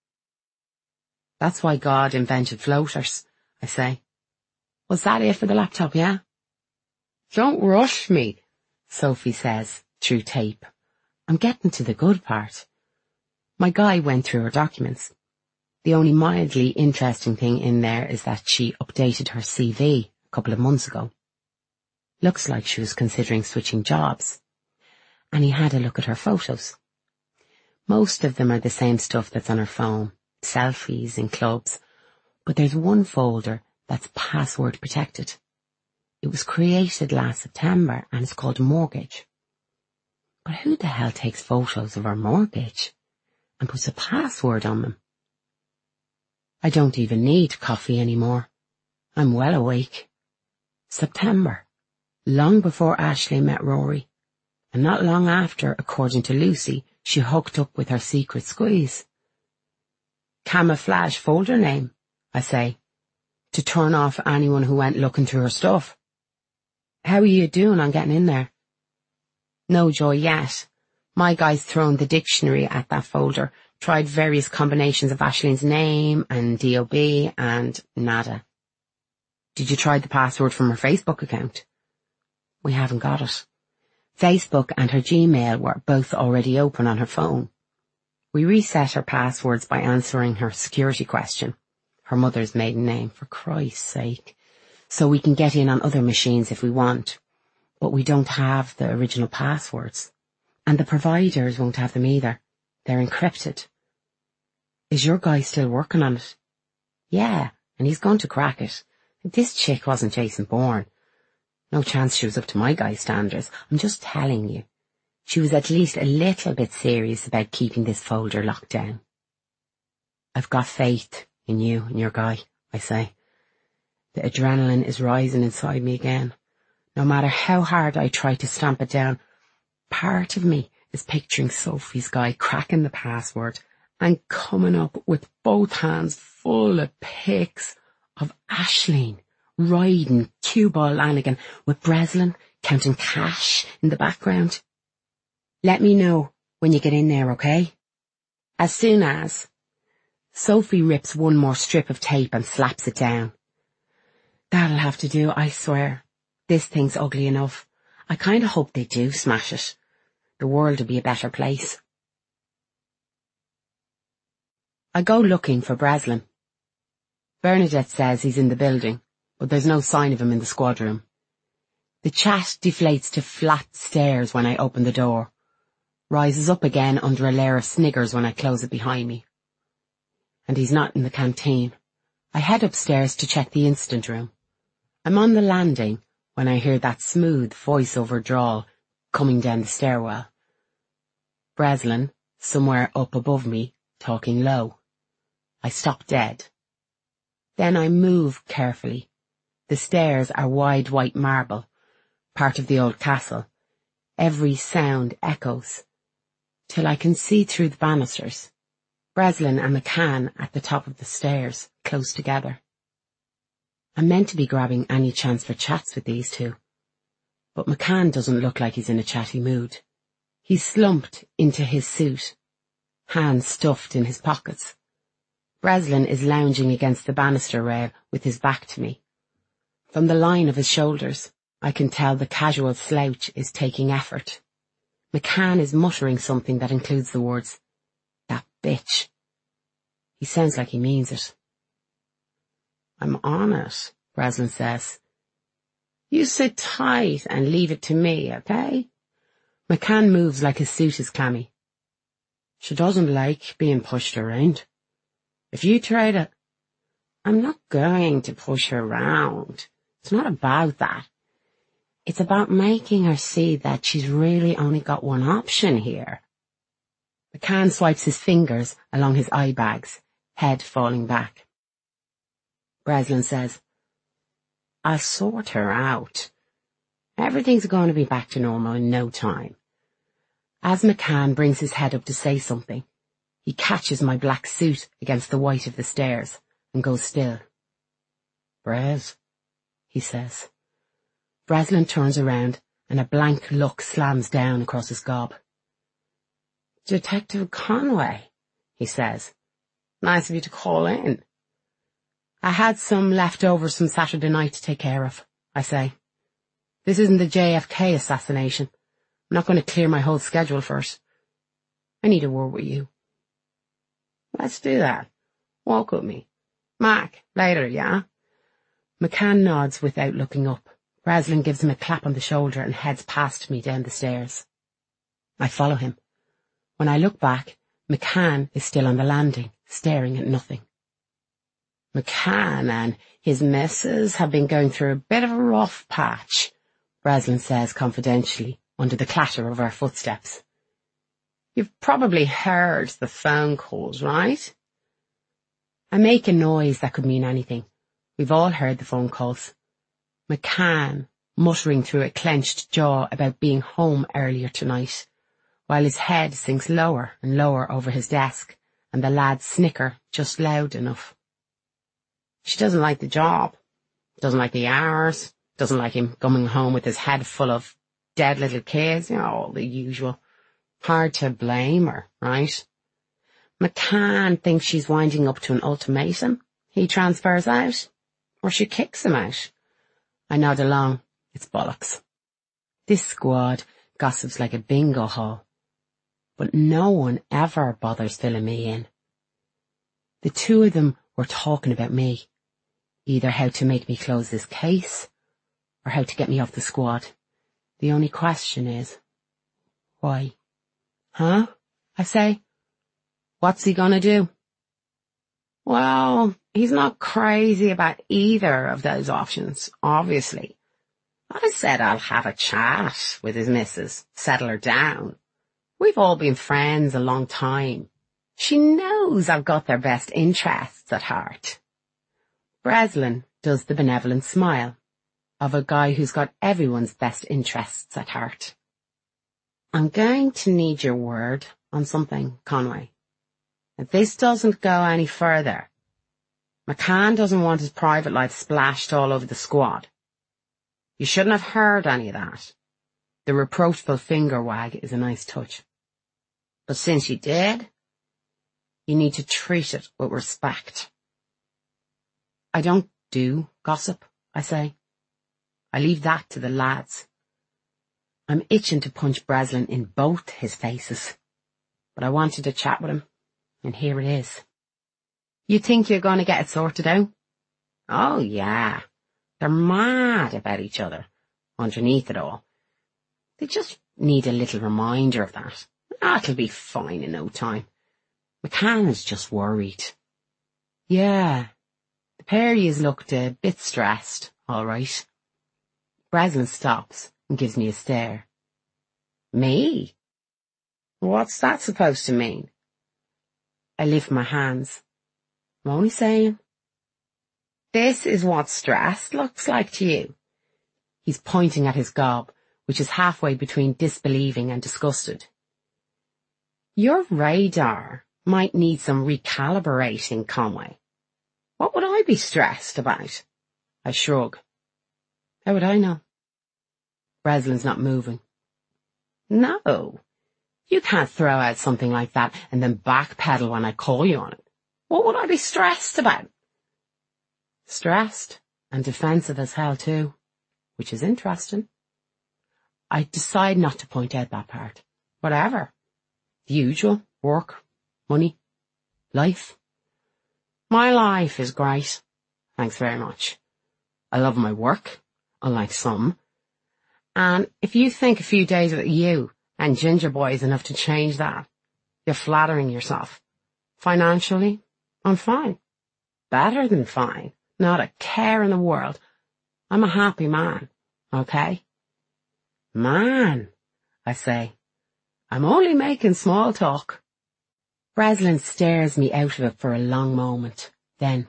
That's why God invented floaters, I say. Was that it for the laptop, yeah? Don't rush me, Sophie says, through tape. I'm getting to the good part. My guy went through her documents. The only mildly interesting thing in there is that she updated her C V a couple of months ago. Looks like she was considering switching jobs. And he had a look at her photos. Most of them are the same stuff that's on her phone, selfies in clubs, but there's one folder that's password protected. It was created last September and it's called Mortgage. But who the hell takes photos of her mortgage and puts a password on them? I don't even need coffee anymore. I'm well awake. September. Long before Aisling met Rory, and not long after, according to Lucy, she hooked up with her secret squeeze. Camouflage folder name, I say, to turn off anyone who went looking through her stuff. How are you doing on getting in there? No joy yet. My guy's thrown the dictionary at that folder, tried various combinations of Aisling's name and D O B, and nada. Did you try the password from her Facebook account? We haven't got it. Facebook and her Gmail were both already open on her phone. We reset her passwords by answering her security question, her mother's maiden name, for Christ's sake, so we can get in on other machines if we want, but we don't have the original passwords, and the providers won't have them either. They're encrypted. Is your guy still working on it? Yeah, and he's going to crack it. This chick wasn't Jason Bourne. No chance she was up to my guy's standards. I'm just telling you. She was at least a little bit serious about keeping this folder locked down. I've got faith in you and your guy, I say. The adrenaline is rising inside me again. No matter how hard I try to stamp it down, part of me is picturing Sophie's guy cracking the password and coming up with both hands full of pics of Aisling riding cue ball Lanigan with Breslin counting cash in the background. Let me know when you get in there, okay? As soon as. Sophie rips one more strip of tape and slaps it down. That'll have to do, I swear. This thing's ugly enough. I kinda hope they do smash it. The world would be a better place. I go looking for Breslin. Bernadette says he's in the building, but there's no sign of him in the squad room. The chat deflates to flat stares when I open the door, rises up again under a layer of sniggers when I close it behind me. And he's not in the canteen. I head upstairs to check the incident room. I'm on the landing when I hear that smooth voice-over drawl coming down the stairwell. Breslin, somewhere up above me, talking low. I stop dead. Then I move carefully. The stairs are wide white marble, part of the old castle. Every sound echoes, till I can see through the banisters. Breslin and McCann at the top of the stairs, close together. I'm meant to be grabbing any chance for chats with these two. But McCann doesn't look like he's in a chatty mood. He's slumped into his suit, hands stuffed in his pockets. Breslin is lounging against the banister rail with his back to me. From the line of his shoulders, I can tell the casual slouch is taking effort. McCann is muttering something that includes the words, "That bitch." He sounds like he means it. "I'm on it," Breslin says. "You sit tight and leave it to me, okay?" McCann moves like his suit is clammy. "She doesn't like being pushed around. If you try to..." "I'm not going to push her around. It's not about that. It's about making her see that she's really only got one option here." McCann swipes his fingers along his eye bags, head falling back. Breslin says, "I'll sort her out. Everything's going to be back to normal in no time." As McCann brings his head up to say something, he catches my black suit against the white of the stairs and goes still. "Brez," he says. Breslin turns around and a blank look slams down across his gob. "Detective Conway," he says. "Nice of you to call in." "I had some leftovers from Saturday night to take care of," I say. "This isn't the J F K assassination. I'm not going to clear my whole schedule first. I need a word with you." "Let's do that. Walk with me. Mac, later, yeah?" McCann nods without looking up. Breslin gives him a clap on the shoulder and heads past me down the stairs. I follow him. When I look back, McCann is still on the landing, staring at nothing. "McCann and his missus have been going through a bit of a rough patch," Breslin says confidentially, under the clatter of our footsteps. "You've probably heard the phone calls, right?" I make a noise that could mean anything. We've all heard the phone calls. McCann muttering through a clenched jaw about being home earlier tonight, while his head sinks lower and lower over his desk, and the lads snicker just loud enough. "She doesn't like the job, doesn't like the hours, doesn't like him coming home with his head full of dead little kids, you know, all the usual. Hard to blame her, right? McCann thinks she's winding up to an ultimatum. He transfers out, or she kicks him out." I nod along. It's bollocks. This squad gossips like a bingo hall, but no one ever bothers filling me in. The two of them were talking about me, either how to make me close this case, or how to get me off the squad. The only question is, why? "Huh?" I say. "What's he gonna do?" "Well, he's not crazy about either of those options, obviously. I said I'll have a chat with his missus, settle her down. We've all been friends a long time. She knows I've got their best interests at heart." Breslin does the benevolent smile of a guy who's got everyone's best interests at heart. "I'm going to need your word on something, Conway." If this doesn't go any further, McCann doesn't want his private life splashed all over the squad. You shouldn't have heard any of that. The reproachful finger wag is a nice touch. But since you did, you need to treat it with respect. I don't do gossip, I say. I leave that to the lads. I'm itching to punch Breslin in both his faces. But I wanted to chat with him, and here it is. You think you're going to get it sorted out? Oh, yeah. They're mad about each other, underneath it all. They just need a little reminder of that. That'll be fine in no time. McCann is just worried. Yeah, the pair of yous looked a bit stressed, all right. Breslin stops and gives me a stare. Me? What's that supposed to mean? I lift my hands. I'm only saying. This is what stress looks like to you. He's pointing at his gob, which is halfway between disbelieving and disgusted. Your radar might need some recalibrating, Conway. What would I be stressed about? I shrug. How would I know? Breslin's not moving. No, you can't throw out something like that and then backpedal when I call you on it. What would I be stressed about? Stressed and defensive as hell too, which is interesting. I decide not to point out that part. Whatever. The usual. Work. Money. Life. My life is great. Thanks very much. I love my work, unlike some. And if you think a few days with you and Ginger Boy is enough to change that, you're flattering yourself. Financially, I'm fine. Better than fine. Not a care in the world. I'm a happy man, okay? Man, I say. I'm only making small talk. Breslin stares me out of it for a long moment. Then,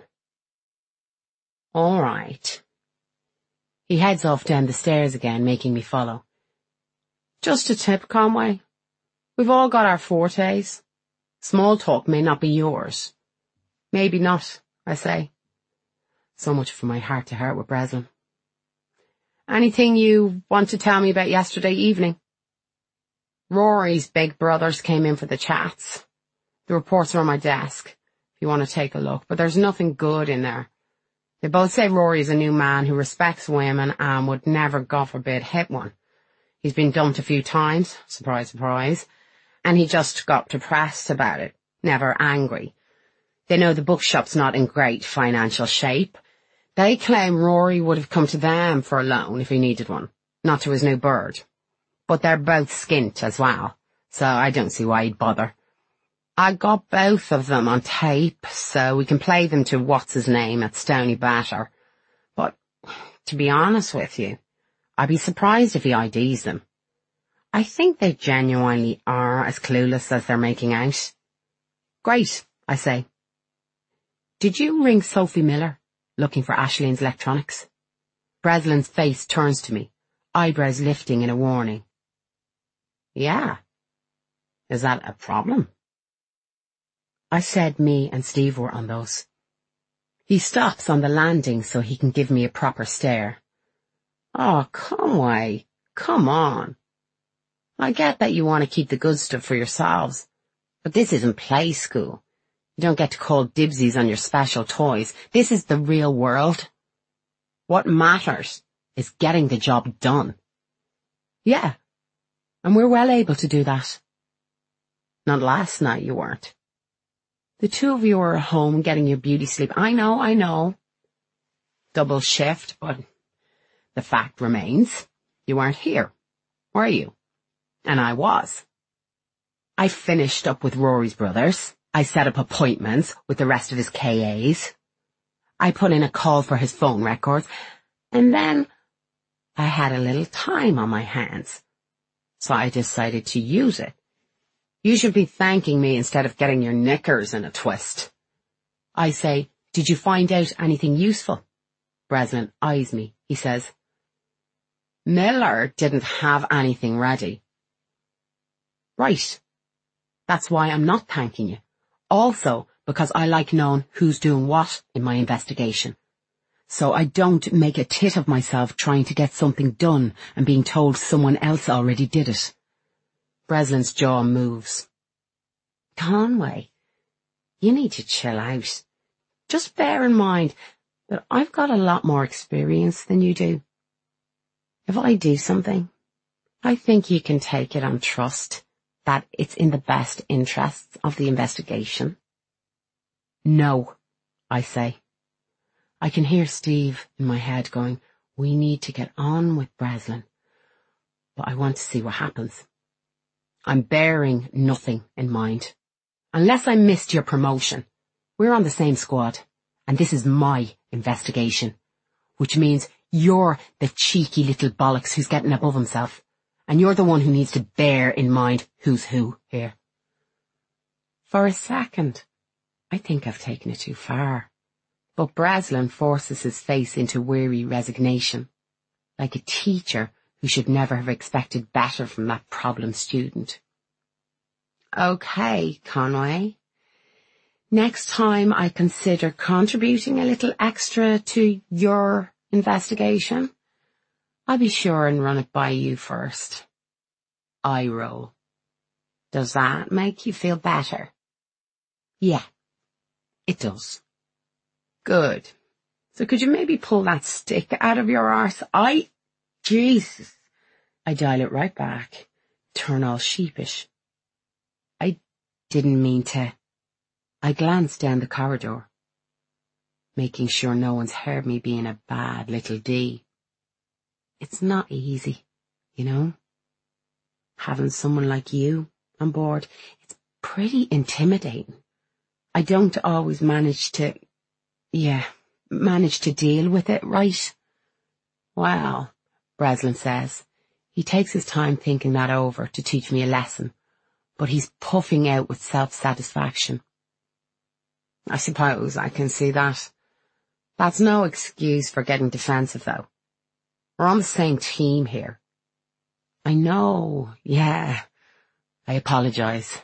all right. He heads off down the stairs again, making me follow. Just a tip, Conway. We've all got our fortes. Small talk may not be yours. Maybe not, I say. So much for my heart-to-heart with Breslin. Anything you want to tell me about yesterday evening? Rory's big brothers came in for the chats. The reports are on my desk, if you want to take a look, but there's nothing good in there. They both say Rory's a new man who respects women and would never, God forbid, hit one. He's been dumped a few times, surprise, surprise, and he just got depressed about it, never angry. They know the bookshop's not in great financial shape. They claim Rory would have come to them for a loan if he needed one, not to his new bird. But they're both skint as well, so I don't see why he'd bother. I got both of them on tape, so we can play them to what's-his-name at Stony Batter. But, to be honest with you, I'd be surprised if he I Ds them. I think they genuinely are as clueless as they're making out. Great, I say. Did you ring Sophie Miller, looking for Aislinn's electronics? Breslin's face turns to me, eyebrows lifting in a warning. Yeah. Is that a problem? I said me and Steve were on those. He stops on the landing so he can give me a proper stare. Oh, Conway, come on. I get that you want to keep the good stuff for yourselves, but this isn't play school. You don't get to call dibsies on your special toys. This is the real world. What matters is getting the job done. Yeah, and we're well able to do that. Not last night you weren't. The two of you are at home getting your beauty sleep. I know, I know. Double shift, but the fact remains, you weren't here, were you? And I was. I finished up with Rory's brothers. I set up appointments with the rest of his K As. I put in a call for his phone records, and then I had a little time on my hands, so I decided to use it. You should be thanking me instead of getting your knickers in a twist. I say, did you find out anything useful? Breslin eyes me. He says, Miller didn't have anything ready. Right. That's why I'm not thanking you. Also because I like knowing who's doing what in my investigation. So I don't make a tit of myself trying to get something done and being told someone else already did it. Breslin's jaw moves. Conway, you need to chill out. Just bear in mind that I've got a lot more experience than you do. If I do something, I think you can take it on trust that it's in the best interests of the investigation. No, I say. I can hear Steve in my head going, we need to get on with Breslin, but I want to see what happens. I'm bearing nothing in mind. Unless I missed your promotion, we're on the same squad, and this is my investigation, which means you're the cheeky little bollocks who's getting above himself, and you're the one who needs to bear in mind who's who here. For a second, I think I've taken it too far. But Breslin forces his face into weary resignation, like a teacher who should never have expected better from that problem student. Okay, Conway. Next time I consider contributing a little extra to your investigation, I'll be sure and run it by you first. Eye roll. Does that make you feel better? Yeah, it does. Good. So could you maybe pull that stick out of your arse? I... Jesus. I dial it right back, turn all sheepish. I didn't mean to. I glanced down the corridor, making sure no one's heard me being a bad little D. It's not easy, you know? Having someone like you on board, it's pretty intimidating. I don't always manage to, yeah, manage to deal with it right. Well, Breslin says, he takes his time thinking that over to teach me a lesson, but he's puffing out with self-satisfaction. I suppose I can see that. That's no excuse for getting defensive, though. We're on the same team here. I know, yeah. I apologise.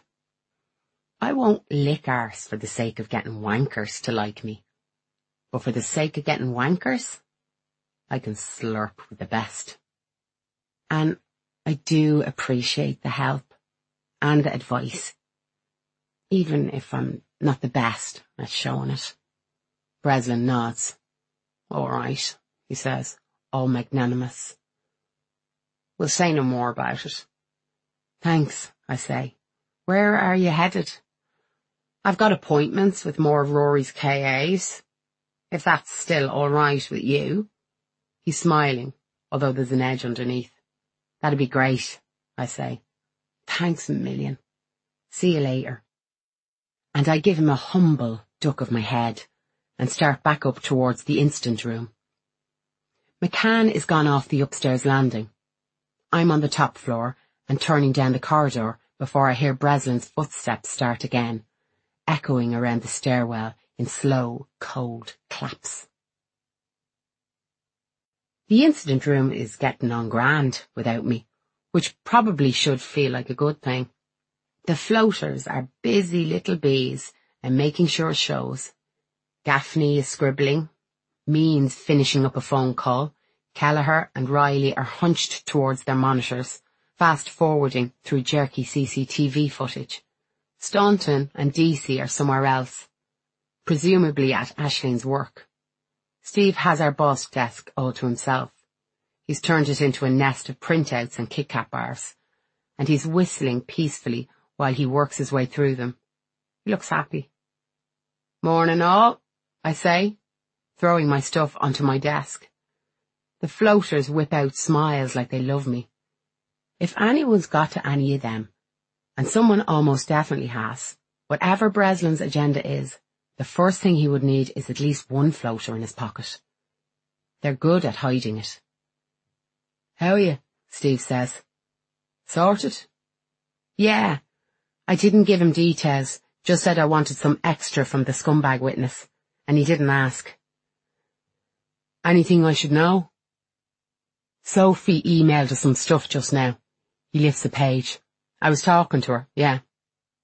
I won't lick arse for the sake of getting wankers to like me. But for the sake of getting wankers, I can slurp with the best. And I do appreciate the help and the advice, even if I'm not the best at showing it. Breslin nods. All right, he says, all magnanimous. We'll say no more about it. Thanks, I say. Where are you headed? I've got appointments with more of Rory's K As, if that's still all right with you. He's smiling, although there's an edge underneath. That'd be great, I say. Thanks a million. See you later. And I give him a humble duck of my head and start back up towards the incident room. McCann is gone off the upstairs landing. I'm on the top floor and turning down the corridor before I hear Breslin's footsteps start again, echoing around the stairwell in slow, cold claps. The incident room is getting on grand without me, which probably should feel like a good thing. The floaters are busy little bees and making sure shows. Gaffney is scribbling, Means finishing up a phone call. Kelleher and Riley are hunched towards their monitors, fast-forwarding through jerky C C T V footage. Staunton and Deasy are somewhere else, presumably at Aislinn's work. Steve has our boss desk all to himself. He's turned it into a nest of printouts and Kit Kat bars, and he's whistling peacefully while he works his way through them. He looks happy. Morning all, I say, throwing my stuff onto my desk. The floaters whip out smiles like they love me. If anyone's got to any of them, and someone almost definitely has, whatever Breslin's agenda is, the first thing he would need is at least one floater in his pocket. They're good at hiding it. How are you? Steve says. Sorted? Yeah. I didn't give him details, just said I wanted some extra from the scumbag witness, and he didn't ask. Anything I should know? Sophie emailed us some stuff just now. He lifts a page. I was talking to her, yeah.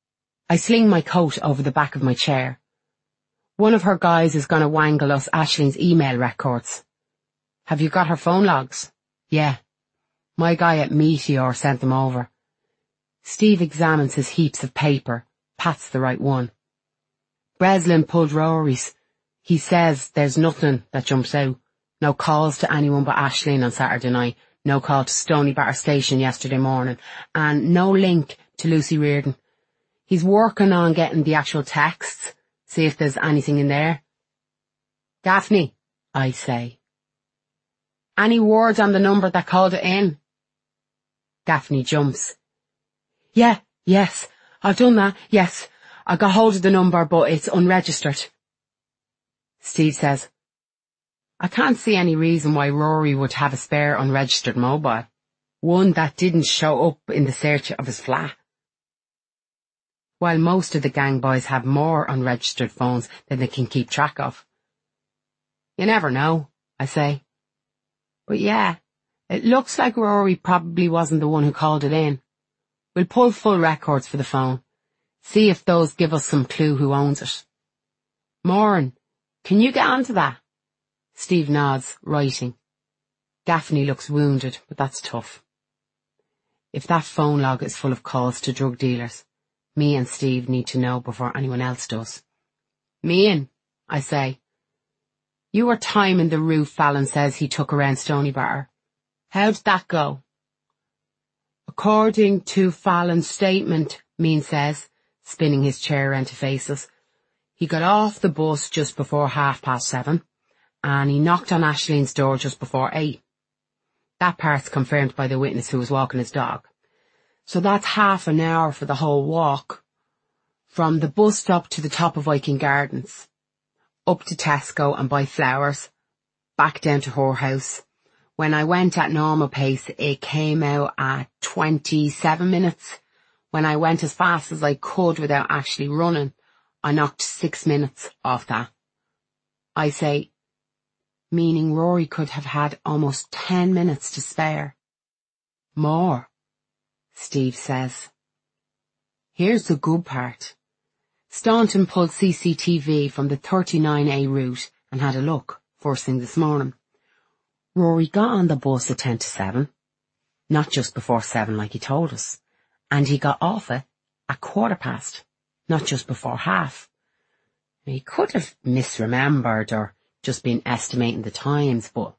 I sling my coat over the back of my chair. One of her guys is going to wangle us Aislinn's email records. Have you got her phone logs? Yeah. My guy at Meteor sent them over. Steve examines his heaps of paper, pats the right one. Breslin pulled Rory's. He says there's nothing that jumps out. No calls to anyone but Aisling on Saturday night, no call to Stoneybatter Station yesterday morning, and no link to Lucy Reardon. He's working on getting the actual texts, see if there's anything in there. Daphne, I say. Any word on the number that called it in? Daphne jumps. Yeah, yes, I've done that, yes. I got hold of the number, but it's unregistered. Steve says, I can't see any reason why Rory would have a spare unregistered mobile. One that didn't show up in the search of his flat. While most of the gang boys have more unregistered phones than they can keep track of. You never know, I say. But yeah, it looks like Rory probably wasn't the one who called it in. We'll pull full records for the phone. See if those give us some clue who owns it. Maureen, can you get onto that? Steve nods, writing. Daphne looks wounded, but that's tough. If that phone log is full of calls to drug dealers, me and Steve need to know before anyone else does. Mean, I say. You were timing the route Fallon says he took around Stoneybatter. How'd that go? According to Fallon's statement, Mean says, spinning his chair around to face us, he got off the bus just before half past seven, and he knocked on Aislinn's door just before eight. That part's confirmed by the witness who was walking his dog. So that's half an hour for the whole walk. From the bus stop to the top of Viking Gardens, up to Tesco and buy flowers, back down to her house. When I went at normal pace, it came out at twenty-seven minutes. When I went as fast as I could without actually running, I knocked six minutes off that. I say, meaning Rory could have had almost ten minutes to spare. More, Steve says. Here's the good part. Staunton pulled C C T V from the thirty-nine A route and had a look, first thing this morning. Rory got on the bus at ten to seven, not just before seven like he told us, and he got off it at quarter past, not just before half. He could have misremembered or just been estimating the times, but...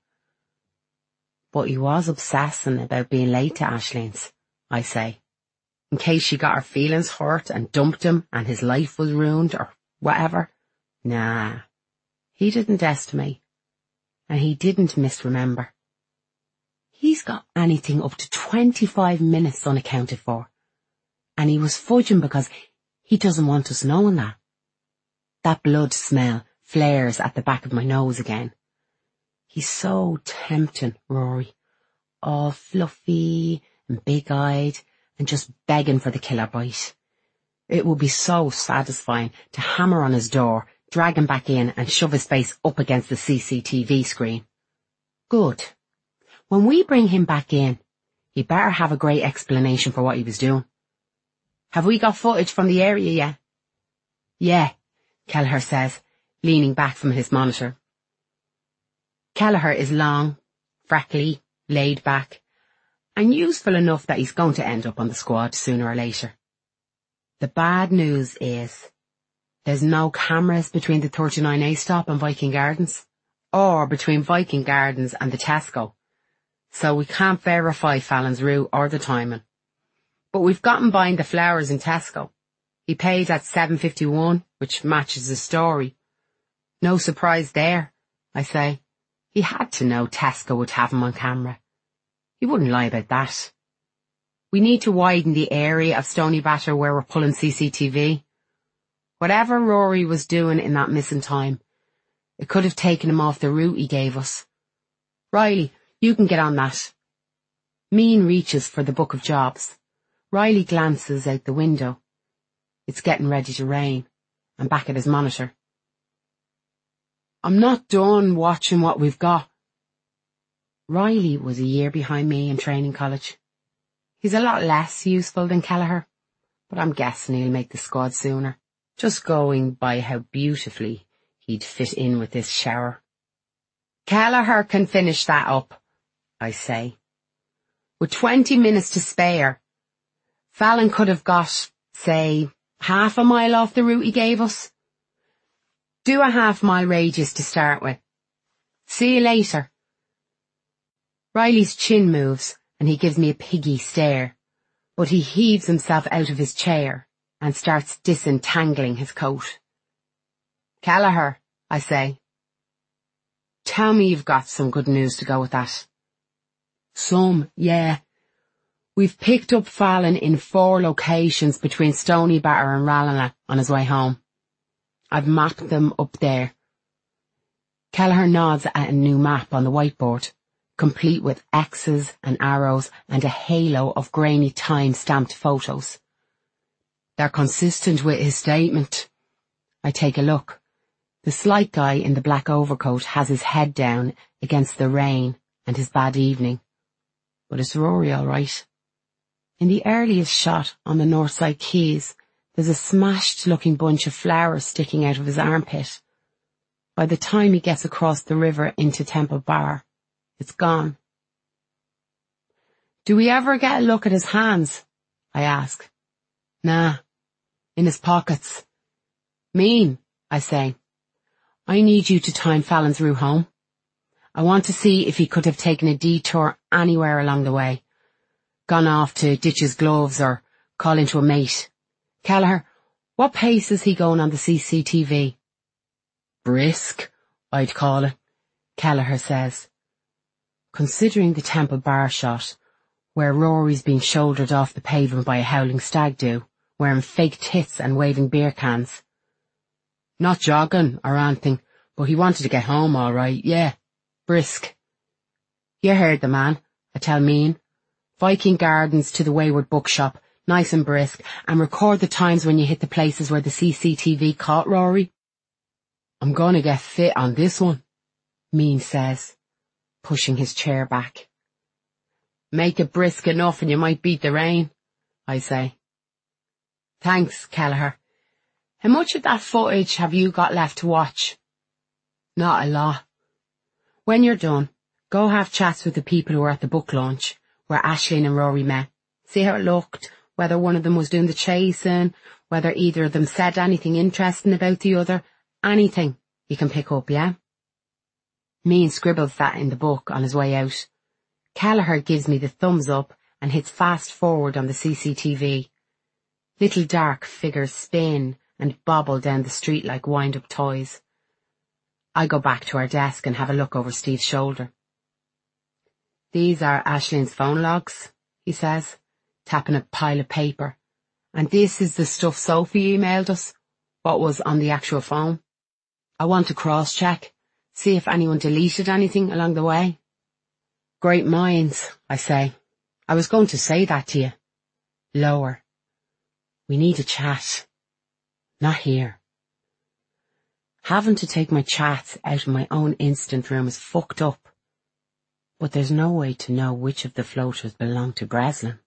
But he was obsessing about being late to Aislinn's, I say, in case she got her feelings hurt and dumped him and his life was ruined or whatever. Nah, he didn't estimate, and he didn't misremember. He's got anything up to twenty-five minutes unaccounted for, and he was fudging because he doesn't want us knowing that. That blood smell flares at the back of my nose again. He's so tempting, Rory, all fluffy and big-eyed and just begging for the killer bite. It would be so satisfying to hammer on his door, drag him back in and shove his face up against the C C T V screen. Good. When we bring him back in, he better have a great explanation for what he was doing. Have we got footage from the area yet? Yeah, Kelleher says, leaning back from his monitor. Kelleher is long, freckly, laid back, and useful enough that he's going to end up on the squad sooner or later. The bad news is there's no cameras between the thirty-nine A stop and Viking Gardens, or between Viking Gardens and the Tesco, so we can't verify Fallon's route or the timing. But we've got him buying the flowers in Tesco. He paid at seven fifty-one, which matches his story. No surprise there, I say. He had to know Tesco would have him on camera. He wouldn't lie about that. We need to widen the area of Stoneybatter where we're pulling C C T V. Whatever Rory was doing in that missing time, it could have taken him off the route he gave us. Riley, you can get on that. Mean reaches for the book of jobs. Riley glances out the window. It's getting ready to rain, and back at his monitor. I'm not done watching what we've got. Riley was a year behind me in training college. He's a lot less useful than Kelleher. but I'm guessing he'll make the squad sooner. Just going by how beautifully he'd fit in with this shower. Kelleher can finish that up, I say. With twenty minutes to spare, Fallon could have got, say, half a mile off the route he gave us. Do a half mile radius to start with. See you later. Riley's chin moves and he gives me a piggy stare, but he heaves himself out of his chair and starts disentangling his coat. Kelleher, I say. Tell me you've got some good news to go with that. Some, yeah. We've picked up Fallon in four locations between Stoneybatter and Rallina on his way home. I've mapped them up there. Kelleher nods at a new map on the whiteboard, complete with X's and arrows and a halo of grainy time-stamped photos. They're consistent with his statement. I take a look. The slight guy in the black overcoat has his head down against the rain and his bad evening. But it's Rory all right. In the earliest shot on the Northside Quays, there's a smashed-looking bunch of flowers sticking out of his armpit. By the time he gets across the river into Temple Bar, it's gone. Do we ever get a look at his hands? I ask. Nah, in his pockets. Mean, I say. I need you to time Fallon's route home. I want to see if he could have taken a detour anywhere along the way. Gone off to ditch his gloves or call into a mate. Kelleher, what pace is he going on the C C T V? Brisk, I'd call it, Kelleher says. Considering the Temple Bar shot, where Rory's being shouldered off the pavement by a howling stag do, wearing fake tits and waving beer cans. Not jogging or anything, but he wanted to get home all right, yeah. Brisk. You heard the man, I tell Mean. Viking Gardens to the Wayward Bookshop, nice and brisk, and record the times when you hit the places where the C C T V caught Rory. I'm gonna get fit on this one, Mean says, pushing his chair back. Make it brisk enough and you might beat the rain, I say. Thanks, Kelleher. How much of that footage have you got left to watch? Not a lot. When you're done, go have chats with the people who were at the book launch, where Aisling and Rory met. See how it looked, whether one of them was doing the chasing, whether either of them said anything interesting about the other, anything you can pick up, yeah? Mean scribbles that in the book on his way out. Kelleher gives me the thumbs up and hits fast forward on the C C T V. Little dark figures spin and bobble down the street like wind-up toys. I go back to our desk and have a look over Steve's shoulder. These are Aisling's phone logs, he says, tapping a pile of paper. And this is the stuff Sophie emailed us, what was on the actual phone. I want to cross-check, see if anyone deleted anything along the way. Great minds, I say. I was going to say that to you. Lower. We need a chat. Not here. Having to take my chats out of my own instant room is fucked up. But there's no way to know which of the floaters belong to Breslin.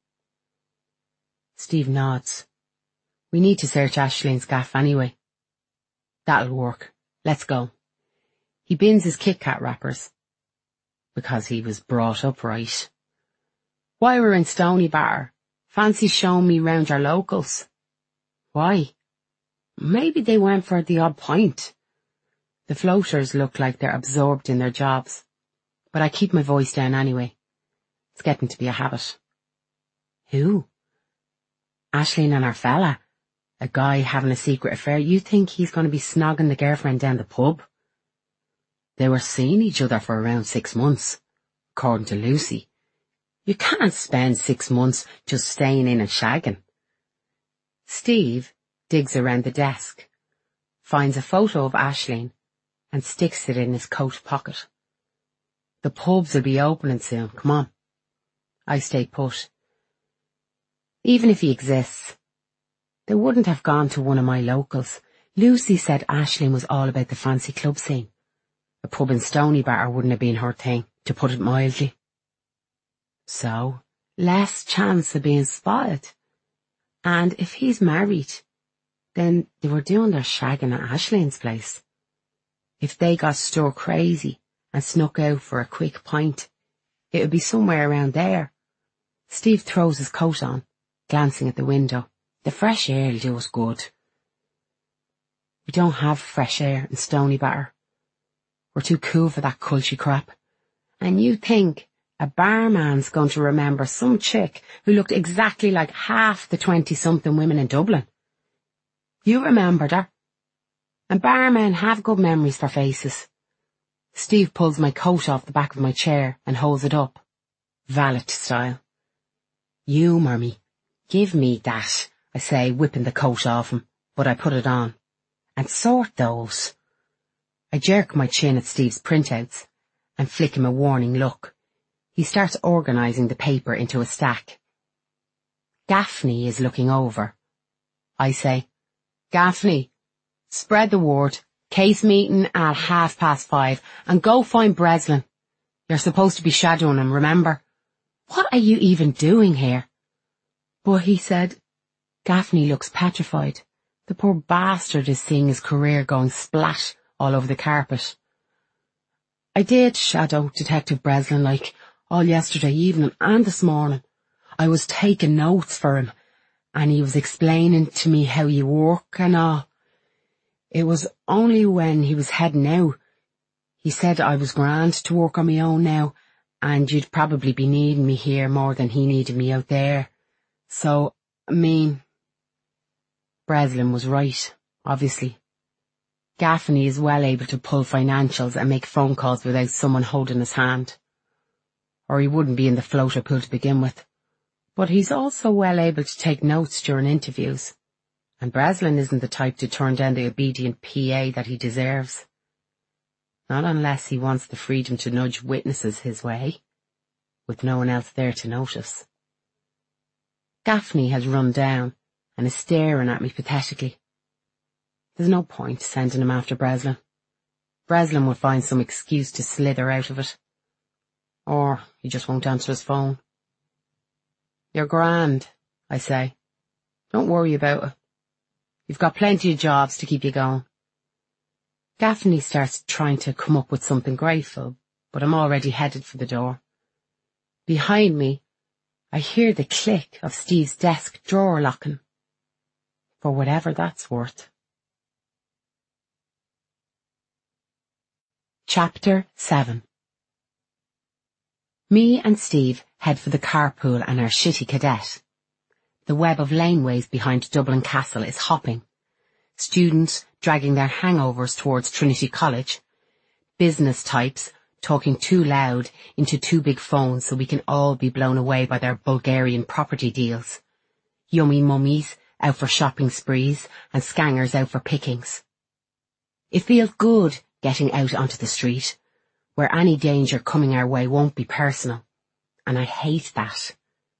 Steve nods. We need to search Aisling's gaff anyway. That'll work. Let's go. He bins his Kit Kat wrappers. Because he was brought up right. While we're in Stoneybatter, fancy showing me round our locals. Why? Maybe they went for the odd pint. The floaters look like they're absorbed in their jobs. But I keep my voice down anyway. It's getting to be a habit. Who? Aisling and our fella. A guy having a secret affair. You think he's going to be snogging the girlfriend down the pub? They were seeing each other for around six months, according to Lucy. You can't spend six months just staying in and shagging. Steve digs around the desk, finds a photo of Aisling, and sticks it in his coat pocket. The pubs will be opening soon, come on. I stay put. Even if he exists, they wouldn't have gone to one of my locals. Lucy said Aisling was all about the fancy club scene. A pub in Stoneybatter wouldn't have been her thing, to put it mildly. So, less chance of being spotted. And if he's married, then they were doing their shagging at Aislinn's place. If they got stir crazy and snuck out for a quick pint, it would be somewhere around there. Steve throws his coat on, glancing at the window. The fresh air'll do us good. We don't have fresh air in Stoneybatter. We're too cool for that culty crap. And you think a barman's going to remember some chick who looked exactly like half the twenty-something women in Dublin? You remembered her. And barmen have good memories for faces. Steve pulls my coat off the back of my chair and holds it up, valet style. Humour me. Give me that, I say, whipping the coat off him, but I put it on. And sort those. I jerk my chin at Steve's printouts and flick him a warning look. He starts organising the paper into a stack. Gaffney is looking over. I say, Gaffney, spread the word. Case meeting at half past five, and go find Breslin. You're supposed to be shadowing him, remember? What are you even doing here? But he said, Gaffney looks petrified. The poor bastard is seeing his career going splat all over the carpet. I did shadow Detective Breslin like all yesterday evening and this morning. I was taking notes for him, and he was explaining to me how you work and all. It was only when he was heading out. He said I was grand to work on my own now, and you'd probably be needing me here more than he needed me out there. So, I mean, Breslin was right, obviously. Gaffney is well able to pull financials and make phone calls without someone holding his hand. Or he wouldn't be in the floater pool to begin with. But he's also well able to take notes during interviews. And Breslin isn't the type to turn down the obedient P A that he deserves. Not unless he wants the freedom to nudge witnesses his way, with no one else there to notice. Gaffney has run down and is staring at me pathetically. There's no point sending him after Breslin. Breslin will find some excuse to slither out of it. Or he just won't answer his phone. You're grand, I say. Don't worry about it. You've got plenty of jobs to keep you going. Gaffney starts trying to come up with something grateful, but I'm already headed for the door. Behind me, I hear the click of Steve's desk drawer locking. For whatever that's worth. Chapter seven. Me and Steve head for the carpool and our shitty cadet. The web of laneways behind Dublin Castle is hopping. Students dragging their hangovers towards Trinity College. Business types talking too loud into two big phones so we can all be blown away by their Bulgarian property deals. Yummy mummies out for shopping sprees and scangers out for pickings. It feels good getting out onto the street, where any danger coming our way won't be personal, and I hate that.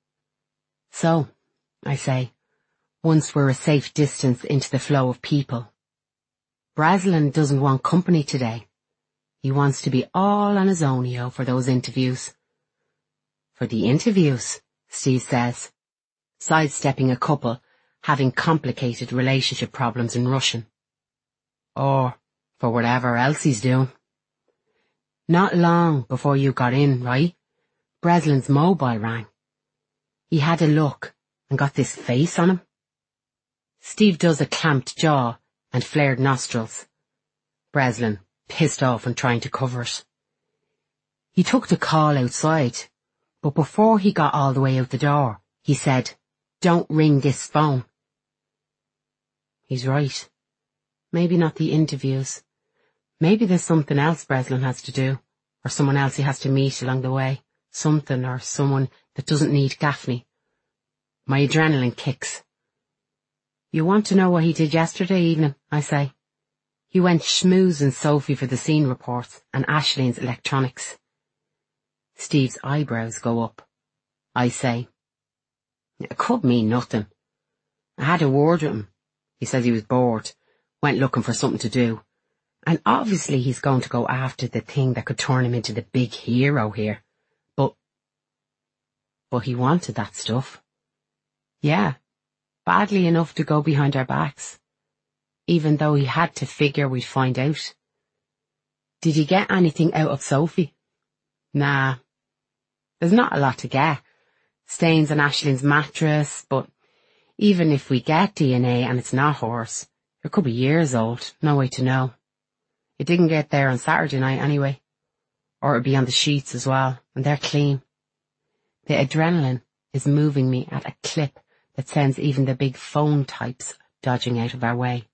So, I say, once we're a safe distance into the flow of people. Breslin doesn't want company today. He wants to be all on his ownio for those interviews. For the interviews, Steve says, sidestepping a couple having complicated relationship problems in Russian. Or for whatever else he's doing. Not long before you got in, right? Breslin's mobile rang. He had a look and got this face on him. Steve does a clamped jaw and flared nostrils. Breslin, pissed off and trying to cover it. He took the call outside, but before he got all the way out the door, he said, "Don't ring this phone." He's right. Maybe not the interviews. Maybe there's something else Breslin has to do, or someone else he has to meet along the way. Something or someone that doesn't need Gaffney. My adrenaline kicks. You want to know what he did yesterday evening, I say. He went schmoozing Sophie for the scene reports and Aislinn's electronics. Steve's eyebrows go up. I say, it could mean nothing. I had a word with him. He says he was bored, went looking for something to do. And obviously he's going to go after the thing that could turn him into the big hero here. But, but he wanted that stuff. Yeah, badly enough to go behind our backs, even though he had to figure we'd find out. Did he get anything out of Sophie? Nah, there's not a lot to get. Stains on Aislinn's mattress, but even if we get D N A and it's not hers, it could be years old, no way to know. It didn't get there on Saturday night anyway. Or it'd be on the sheets as well, and they're clean. The adrenaline is moving me at a clip that sends even the big phone types dodging out of our way.